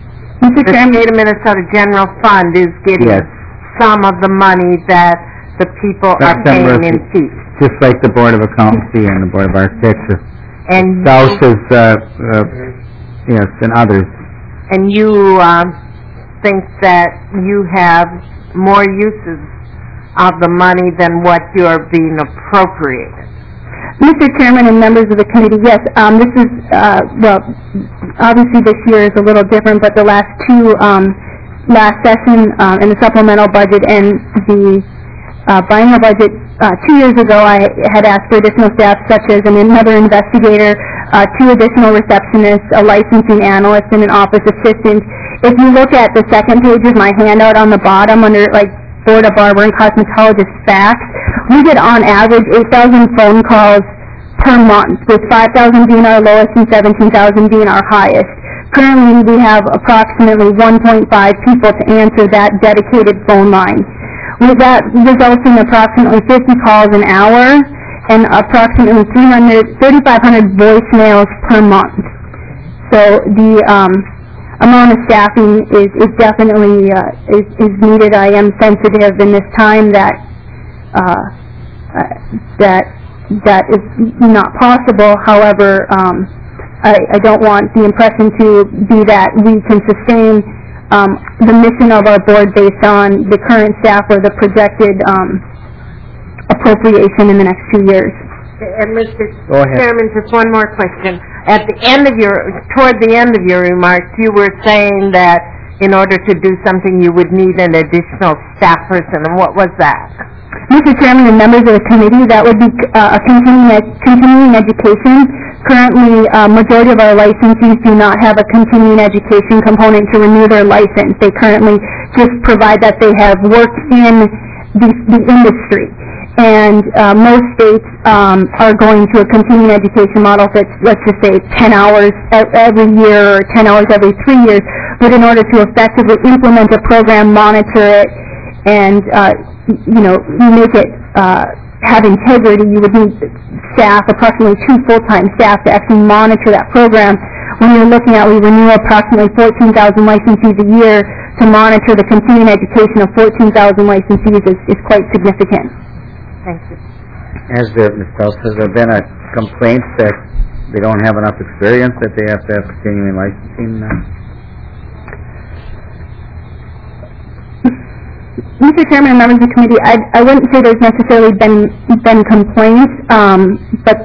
Mr. The Chairman? state of Minnesota general fund is getting Yes. some of the money that the people are paying in fees. Just like the Board of Accountancy and the Board of Architecture. And South is, yes, and others. And you think that you have more uses of the money than what you're being appropriated? Mr. Chairman and members of the committee, yes, this is, well, obviously this year is a little different, but the last session in the supplemental budget and the biennial budget 2 years ago, I had asked for additional staff such as another investigator, 2 additional receptionists, a licensing analyst, and an office assistant. If you look at the second page of my handout on the bottom under like Florida Barber and Cosmetologist facts, we get on average 8,000 phone calls per month, with 5,000 being our lowest and 17,000 being our highest. Currently, we have approximately 1.5 people to answer that dedicated phone line. That results in approximately 50 calls an hour and approximately 3,500 voicemails per month. So the amount of staffing is definitely is needed. I am sensitive in this time that that is not possible. However, I don't want the impression to be that we can sustain the mission of our board based on the current staff or the projected appropriation in the next 2 years. And Mr. Chairman, just one more question. Toward the end of your remarks, you were saying that in order to do something, you would need an additional staff person, and what was that? Mr. Chairman and members of the committee, that would be a continuing education. Currently, majority of our licensees do not have a continuing education component to renew their license. They currently just provide that they have worked in the industry. And most states are going to a continuing education model that's, let's just say, 10 hours every year or 10 hours every 3 years. But in order to effectively implement a program, monitor it, and make it have integrity, you would need staff, approximately 2 full-time staff, to actually monitor that program. When you're looking at, we renew approximately 14,000 licensees a year. To monitor the continuing education of 14,000 licensees is quite significant. Thank you. Has there been a complaint that they don't have enough experience, that they have to have continuing licensing? Mr. Chairman and members of the committee, I wouldn't say there's necessarily been complaints, but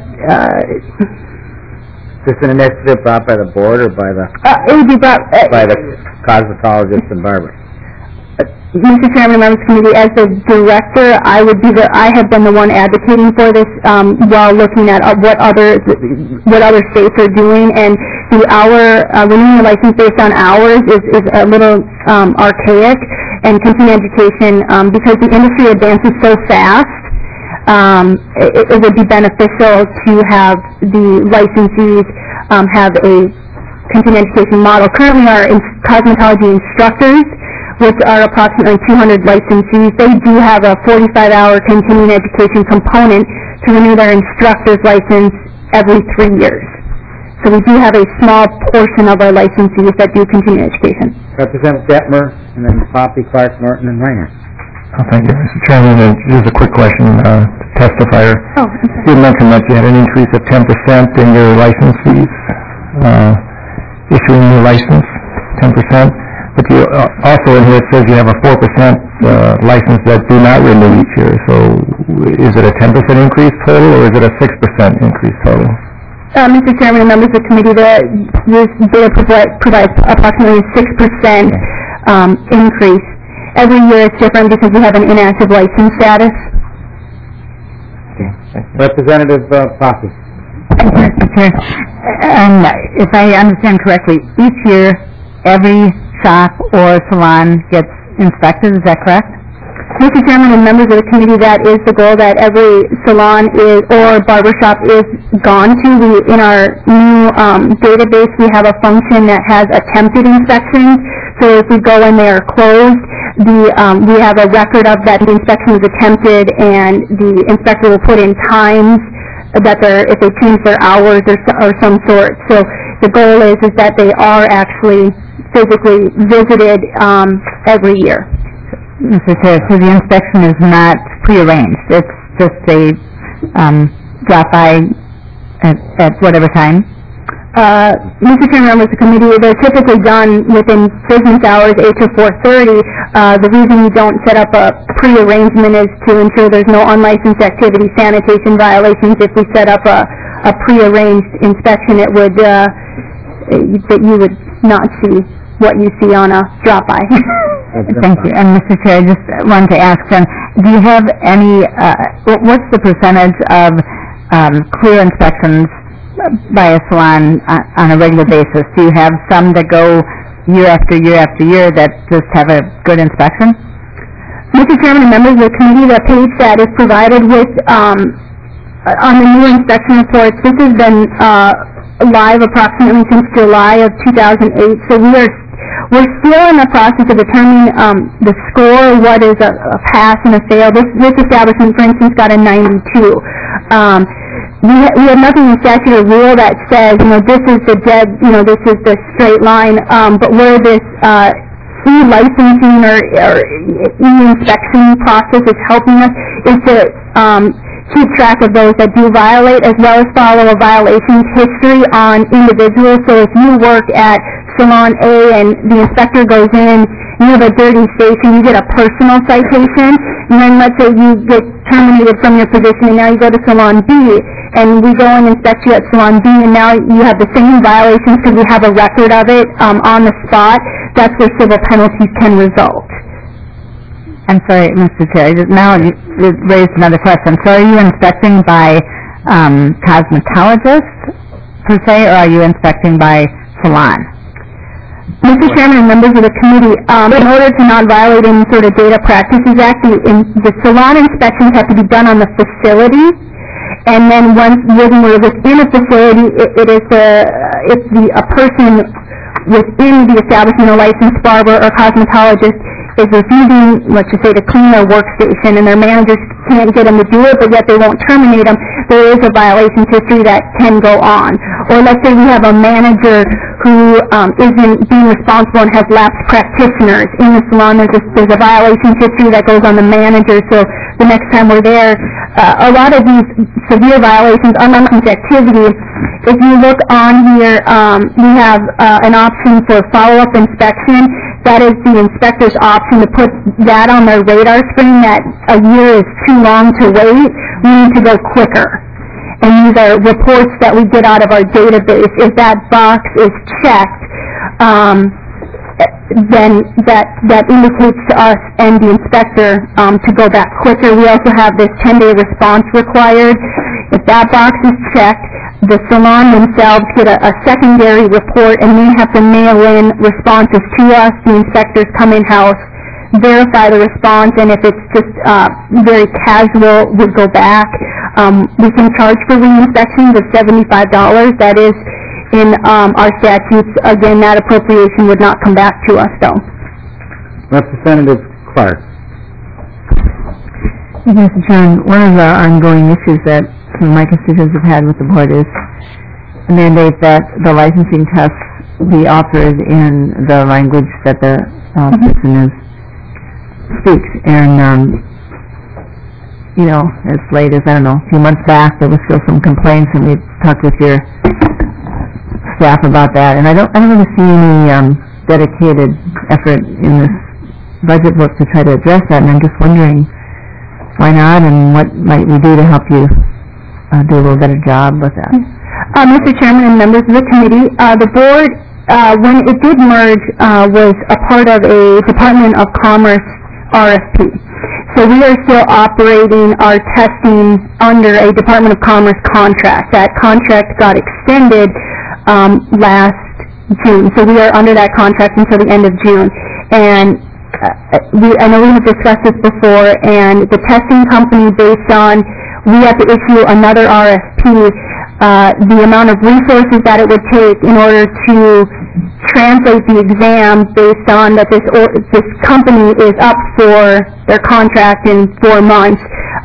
is this an initiative brought by the board or by the it would be brought by the cosmetologist and barber? Mr. Chairman and members of the committee, as the director, I have been the one advocating for this while looking at what other states are doing, and renewing the license based on hours is a little archaic. And continuing education, because the industry advances so fast, it would be beneficial to have the licensees have a continuing education model. Currently, our cosmetology instructors, which are approximately 200 licensees, they do have a 45-hour continuing education component to renew their instructor's license every 3 years. So we do have a small portion of our licensees that do continuing education. Representative Detmer, and then Poppy, Clark, Norton, and Reiner. Thank you, Mr. Chairman. Just a quick question, testifier. Oh, you mentioned that you had an increase of 10% in your license fees, issuing your license, 10%. But you also in here it says you have a 4% license that do not renew each year. So is it a 10% increase total, or is it a 6% increase total? Mr. Chairman and members of the committee, this data provides approximately 6% increase. Every year it's different because we have an inactive license status. Okay. Representative Poppy. Okay. And if I understand correctly, each year every shop or salon gets inspected, is that correct? Mr. Chairman and members of the committee, that is the goal, that every salon or barbershop is gone to. In our new database, we have a function that has attempted inspections. So if we go and they are closed, we have a record of that the inspection was attempted, and the inspector will put in times that if they change their hours or some sort. So the goal is that they are actually physically visited every year. Mr. Chair, so the inspection is not prearranged. It's just a drop by at whatever time? Mr. Chairman, members of the committee, they're typically done within business hours, 8 to 4:30. The reason you don't set up a pre-arrangement is to ensure there's no unlicensed activity, sanitation violations. If we set up a pre-arranged inspection, it would that you would not see what you see on a drop-by. Thank you. And Mr. Chair, I just wanted to ask then, do you have any, what's the percentage of clear inspections by a salon on a regular basis? Do you have some that go year after year after year that just have a good inspection? Mr. Chairman and members of the committee, the page that is provided with on the new inspection reports, this has been live approximately since July of 2008, so we're still in the process of determining the score, what is a pass and a fail. This establishment, for instance, got a 92. We have nothing in statute or rule that says, this is the dead, this is the straight line, but where this e-licensing or e-inspection process is helping us is to keep track of those that do violate, as well as follow a violations history on individuals. So if you work at Salon A and the inspector goes in, you have a dirty station, you get a personal citation, and then let's say you get terminated from your position and now you go to Salon B, and we go and inspect you at Salon B, and now you have the same violations because we have a record of it on the spot. That's where civil penalties can result. I'm sorry, Mr. Chair, now you raised another question. So are you inspecting by cosmetologists, per se, or are you inspecting by salon? Mr. Chairman and members of the committee, in order to not violate any sort of Data Practices Act, the salon inspections have to be done on the facility, and then when we're within a facility, if a person within the establishment, a licensed barber or cosmetologist, is refusing, let's just say, to clean their workstation, and their managers can't get them to do it, but yet they won't terminate them, there is a violations history that can go on. Or let's say we have a manager who isn't being responsible and has lapsed practitioners in the salon. There's a violations history that goes on the manager, so the next time we're there, a lot of these severe violations, unlicensed activity, if you look on here, we have an option for follow-up inspection. That is the inspector's option to put that on their radar screen, that a year is too long to wait. We need to go quicker. And these are reports that we get out of our database. If that box is checked, then that indicates to us and the inspector to go back quicker. We also have this 10-day response required. If that box is checked, the salon themselves get a secondary report, and they have to mail in responses to us. The inspectors come in-house, verify the response, and if it's just very casual, we go back. We can charge for re-inspections of $75. That is in our statutes. Again, that appropriation would not come back to us, though. Representative Clark. Mr. Chairman, one of the ongoing issues that some of my constituents have had with the board is a mandate that the licensing tests be offered in the language that the person speaks. And, as late as, a few months back, there was still some complaints, and we talked with your staff about that. And I don't really see any dedicated effort in this budget book to try to address that, and I'm just wondering why not, and what might we do to help you do a little better job with that? Mr. Chairman and members of the committee, the board, when it did merge, was a part of a Department of Commerce RFP. So we are still operating our testing under a Department of Commerce contract. That contract got extended last June, so we are under that contract until the end of June. And I know we have discussed this before, and the testing company, based on we have to issue another RFP, the amount of resources that it would take in order to translate the exam based on that this company is up for their contract in 4 months,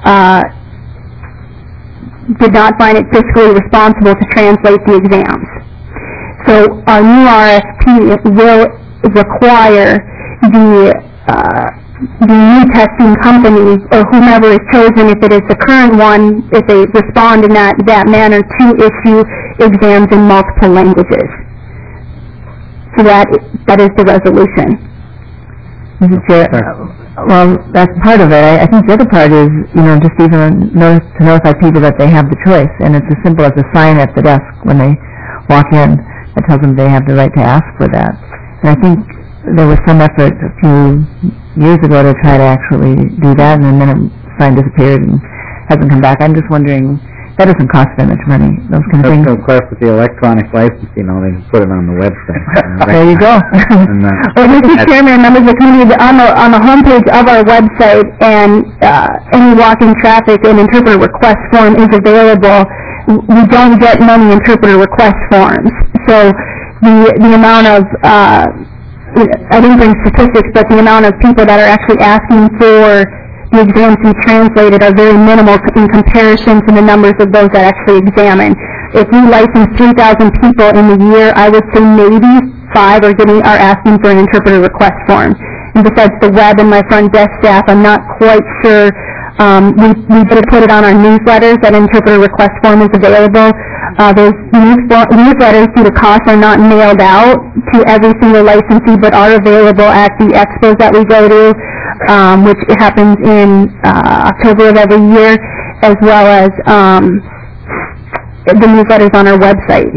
did not find it fiscally responsible to translate the exams. So our new RFP will require the new testing company or whomever is chosen, if it is the current one, if they respond in that manner, to issue exams in multiple languages. So that is the resolution. Mr. Chair, well, that's part of it. I think the other part is, just even to notify people that they have the choice, and it's as simple as a sign at the desk when they walk in that tells them they have the right to ask for that. And I think there was some effort a few years ago to try to actually do that, and then the sign disappeared and hasn't come back. I'm just wondering, that doesn't cost very much money, those kind of things. Of course, with the electronic licensing, they can put it on the website. There you go. Well, Mr. Chairman, members of the committee, on the homepage of our website, and any walk-in traffic and interpreter request form is available. We don't get many interpreter request forms, so the amount of I didn't bring statistics, but the amount of people that are actually asking for the exams to be translated are very minimal in comparison to the numbers of those that actually examine. If we license 3,000 people in the year, I would say maybe 5 are asking for an interpreter request form. And besides the web and my front desk staff, I'm not quite sure. We did put it on our newsletters that interpreter request form is available. Those newsletters, due to cost, are not mailed out to every single licensee, but are available at the expos that we go to, which happens in October of every year, as well as the newsletters on our website.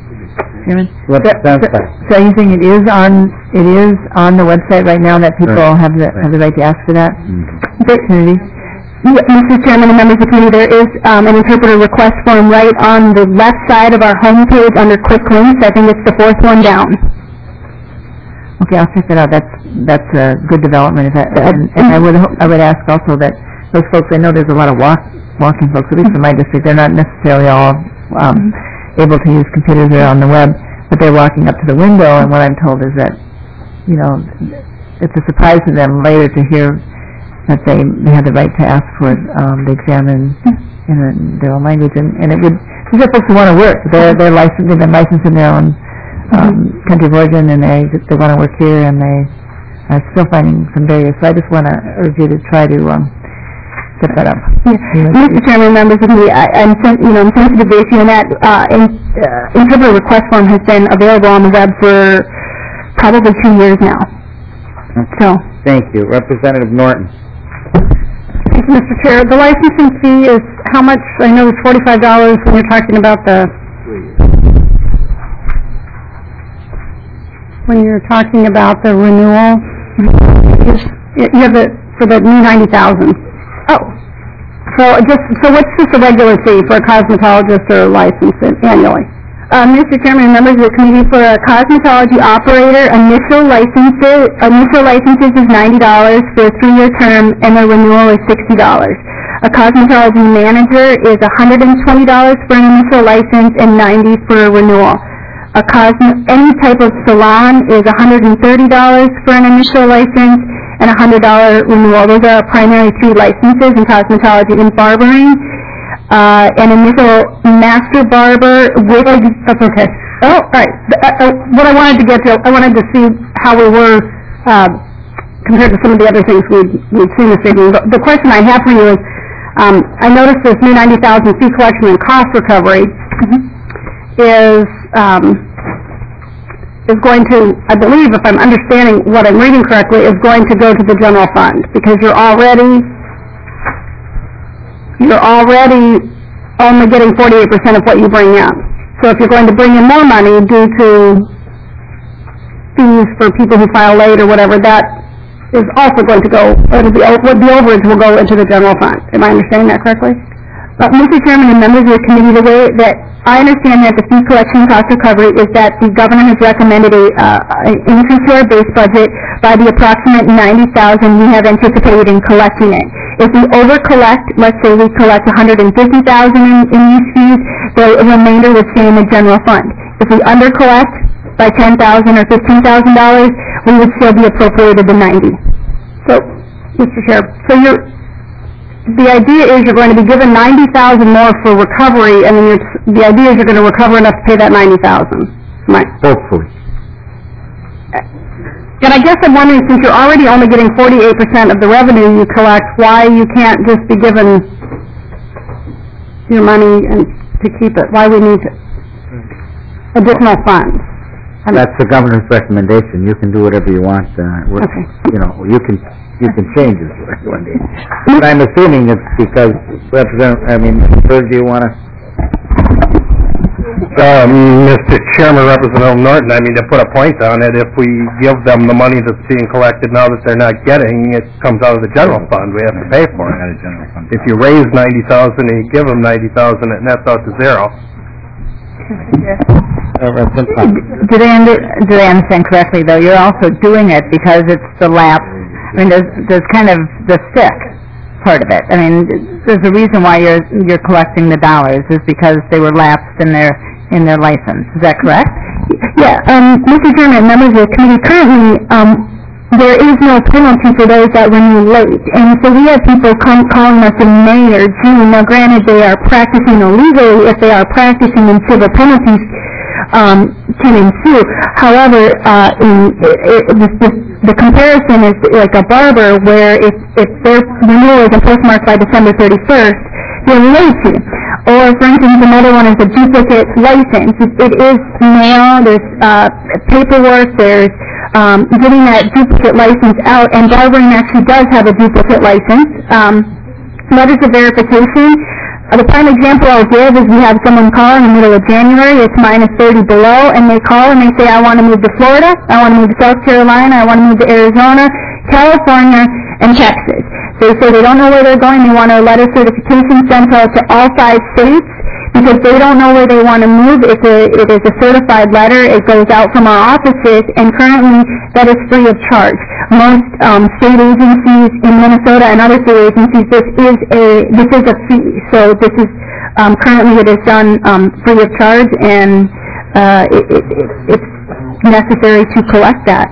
So you think it is on the website right now that people have the right to ask for that opportunity? Mr. Chairman and members of the committee, there is an interpreter request form right on the left side of our homepage under quick links. I think it's the 4th one down. Okay, I'll check that out. That's a good development. And I would ask also that those folks, I know there's a lot of walking folks, at least in my district, they're not necessarily all able to use computers or on the web, but they're walking up to the window, and what I'm told is that, it's a surprise to them later to hear that they have the right to ask for the exam in their own language, and these are folks who want to work. They've been licensed in their own country of origin, and they want to work here, and they are still finding some barriers. So I just want to urge you to try to set that up. Mr. Chairman, members of the committee, I'm sensitive to the issue, and that interpreter request form has been available on the web for probably 2 years now. So. Thank you. Representative Norton. Thank you, Mr. Chair. The licensing fee is how much? I know it's $45 when you're talking about the renewal. You have it for the new 90,000. Oh. So what's just a regular fee for a cosmetologist or a license annually? Mr. Chairman, members of the committee, for a cosmetology operator, initial licenses is $90 for a 3-year term, and the renewal is $60. A cosmetology manager is $120 for an initial license and $90 for a renewal. Any type of salon is $130 for an initial license and a $100 renewal. Those are our primary 2 licenses in cosmetology and barbering. An initial master barber with... That's okay. Oh, all right. What I wanted to get to, I wanted to see how we were compared to some of the other things we've seen this evening. The question I have for you is, I noticed this new 90,000 fee collection and cost recovery is going to, I believe, if I'm understanding what I'm reading correctly, is going to go to the general fund, because you're already only getting 48% of what you bring in. So if you're going to bring in more money due to fees for people who file late or whatever, that is also going to go, the overage will go into the general fund. Am I understanding that correctly? Mr. Chairman and members of the committee, the way that I understand that the fee collection cost recovery is that the governor has recommended an increase to our base budget by the approximate $90,000 we have anticipated in collecting it. If we over-collect, let's say we collect $150,000 in these fees, the remainder would stay in the general fund. If we under-collect by $10,000 or $15,000, we would still be appropriated the $90,000. So, Mr. Chair, the idea is you're going to be given $90,000 more for recovery, and then the idea is you're going to recover enough to pay that $90,000. Hopefully. And I guess I'm wondering, since you're already only getting 48% of the revenue you collect, why you can't just be given your money and to keep it? Why we need additional funds? That's the governor's recommendation. You can do whatever you want. Okay. You know, you can change his recommendation. But I'm assuming it's because Bird, do you want to? Mr. Chairman, Representative Norton, I mean, to put a point on it, if we give them the money that's being collected now that they're not getting, it comes out of the general fund. We have to pay for it. If you raise $90,000 and you give them $90,000, it nets out to zero. Did I understand correctly, though? You're also doing it because it's the lapse. I mean, there's kind of the sick part of it. I mean, there's a reason why you're collecting the dollars is because they were lapsed in their license. Is that correct? Yeah, Mr. Chairman, members of the committee, currently there is no penalty for those that renew late, and so we have people calling us in May or June. Now, granted, they are practicing illegally. If they are practicing, then civil penalties can ensue. However, the comparison is like a barber, where if their renewal isn't postmarked by December 31st, they're late fee. Or, for instance, another one is a duplicate license. It is mail, there's paperwork, there's getting that duplicate license out, and barbering actually does have a duplicate license. Letters of verification. The prime example I'll give is we have someone call in the middle of January, it's minus 30 below, and they call and they say, I want to move to Florida, I want to move to South Carolina, I want to move to Arizona, California, and Texas. They say they don't know where they're going, they want a letter certification sent out to all 5 states, because they don't know where they want to move. It is a certified letter, it goes out from our offices, and currently that is free of charge. Most state agencies in Minnesota and other state agencies, this is a fee. So this is currently it is done free of charge, and it's necessary to collect that.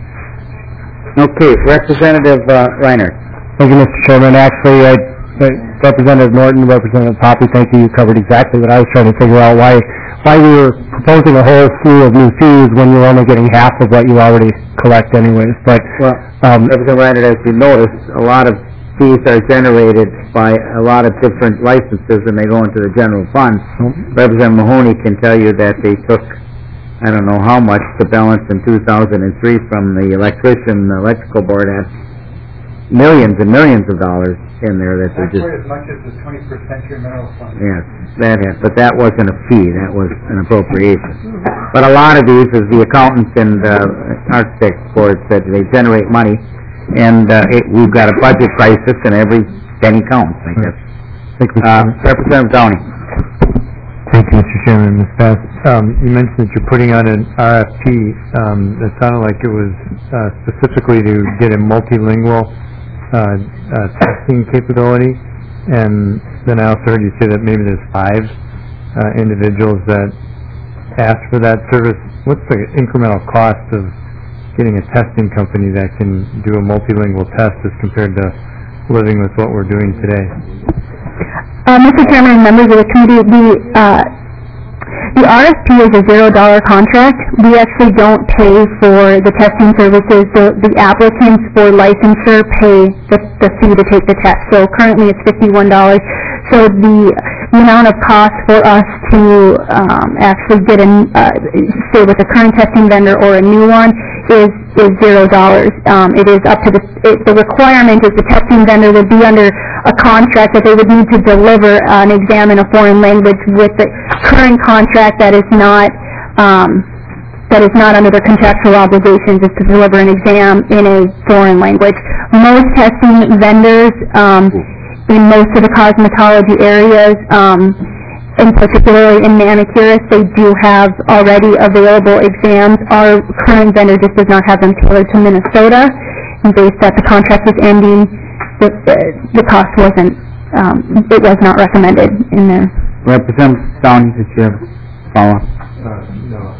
Okay, Representative Reiner. Thank you, Mr. Chairman. Actually, Representative Norton, Representative Poppy, thank you. You covered exactly what I was trying to figure out, why we were proposing a whole slew of new fees when you're only getting half of what you already collect anyways. But Representative Reiner, as you noticed, a lot of fees are generated by a lot of different licenses, and they go into the general fund. Representative Mahoney can tell you that they took, I don't know how much, to balance in 2003 from the electrical board had millions and millions of dollars in there that they just... as much as the 21st century mineral fund. Yes, but that wasn't a fee, that was an appropriation. But a lot of these, as the accountants and architects board said, they generate money, and we've got a budget crisis, and every penny counts, I guess. Representative Downey. Thank you, Mr. Chairman. Ms. Bass, you mentioned that you're putting out an RFP. That sounded like it was specifically to get a multilingual testing capability, and then I also heard you say that maybe there's 5 individuals that asked for that service. What's the incremental cost of getting a testing company that can do a multilingual test as compared to living with what we're doing today? Mr. Chairman and members of the committee, the RFP is a $0 contract. We actually don't pay for the testing services. The applicants for licensure pay the fee to take the test. So currently it's $51. So the amount of cost for us to actually get say with a current testing vendor or a new one is $0. It is up to the requirement is the testing vendor would be under a contract that they would need to deliver an exam in a foreign language. With the current contract, that is not under their contractual obligations, is to deliver an exam in a foreign language. Most testing vendors in most of the cosmetology areas, and particularly in manicurists, they do have already available exams. Our current vendor just does not have them tailored to Minnesota, and based that the contract is ending, the cost wasn't, it was not recommended in there. Representative Downey, did you have a follow-up? No.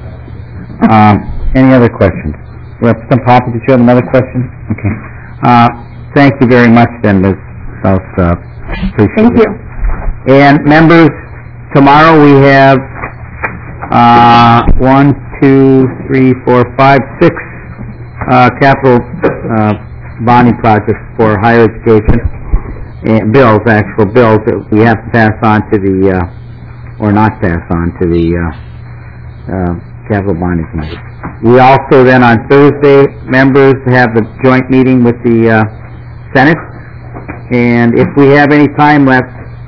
Any other questions? Representative Poppy, did you have another question? Okay. Thank you very much then, Ms. South. Appreciate Thank you. And members, tomorrow we have 6 capital bonding projects for higher education, and actual bills that we have to pass on to the, or not pass on to the capital bonding committee. We also then on Thursday, members have the joint meeting with the Senate, and if we have any time left,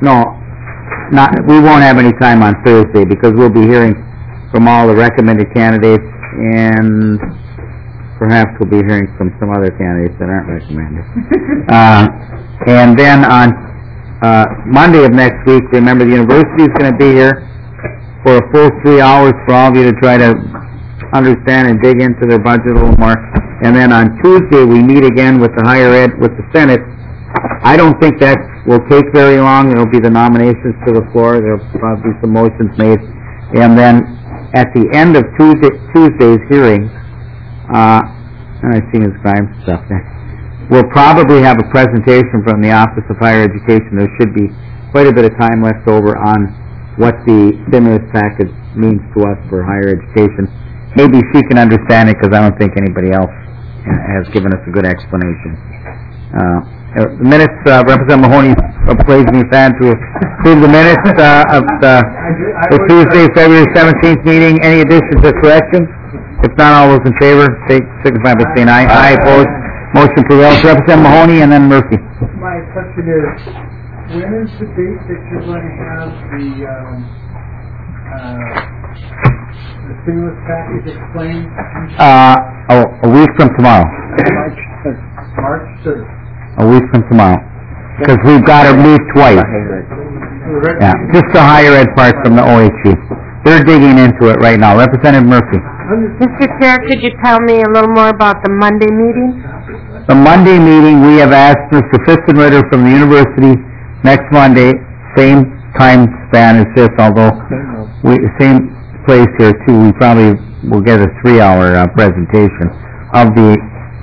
we won't have any time on Thursday because we'll be hearing from all the recommended candidates, and perhaps we'll be hearing from some other candidates that aren't recommended. And then on Monday of next week, remember the university is going to be here for a full 3 hours for all of you to try to understand and dig into their budget a little more. And then on Tuesday, we meet again with the higher ed, with the Senate. I don't think that will take very long. There will be the nominations to the floor. There will probably be some motions made. And then at the end of Tuesday's hearing, and I see Ms. Grimes stuff there, we'll probably have a presentation from the Office of Higher Education. There should be quite a bit of time left over on what the stimulus package means to us for higher education. Maybe she can understand it because I don't think anybody else has given us a good explanation. The minutes, Representative Mahoney raising his hand to approve the minutes of the Tuesday, February 17th meeting. Any additions or corrections? If not, all those in favor, signify by saying aye. Aye, opposed. Motion prevails. Representative Mahoney and then Murphy. My question is, when is the date that you're going to have the stimulus package explained? A week from tomorrow. March 3rd. A week from tomorrow. Because we've got to meet twice. Yeah, just the higher ed part from the OHE. They're digging into it right now. Representative Murphy. Mr. Chair, could you tell me a little more about the Monday meeting? The Monday meeting, we have asked Mr. Fistenritter from the university next Monday, same time span as this, although same place here too. We probably will get a 3-hour presentation of the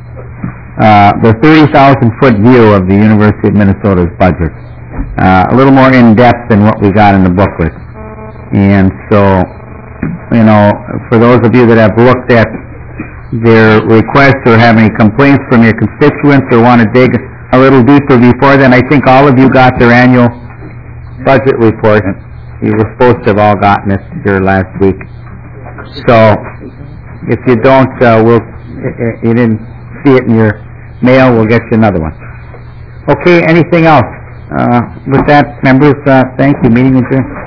30,000-foot view of the University of Minnesota's budget. A little more in-depth than what we got in the booklet. And so, you know, for those of you that have looked at their requests or have any complaints from your constituents or want to dig a little deeper before then, I think all of you got their annual budget report. You were supposed to have all gotten it here last week. So, if you don't, you didn't see it in your mail, we'll get you another one. Okay, anything else? With that, members, thank you. Meeting adjourned.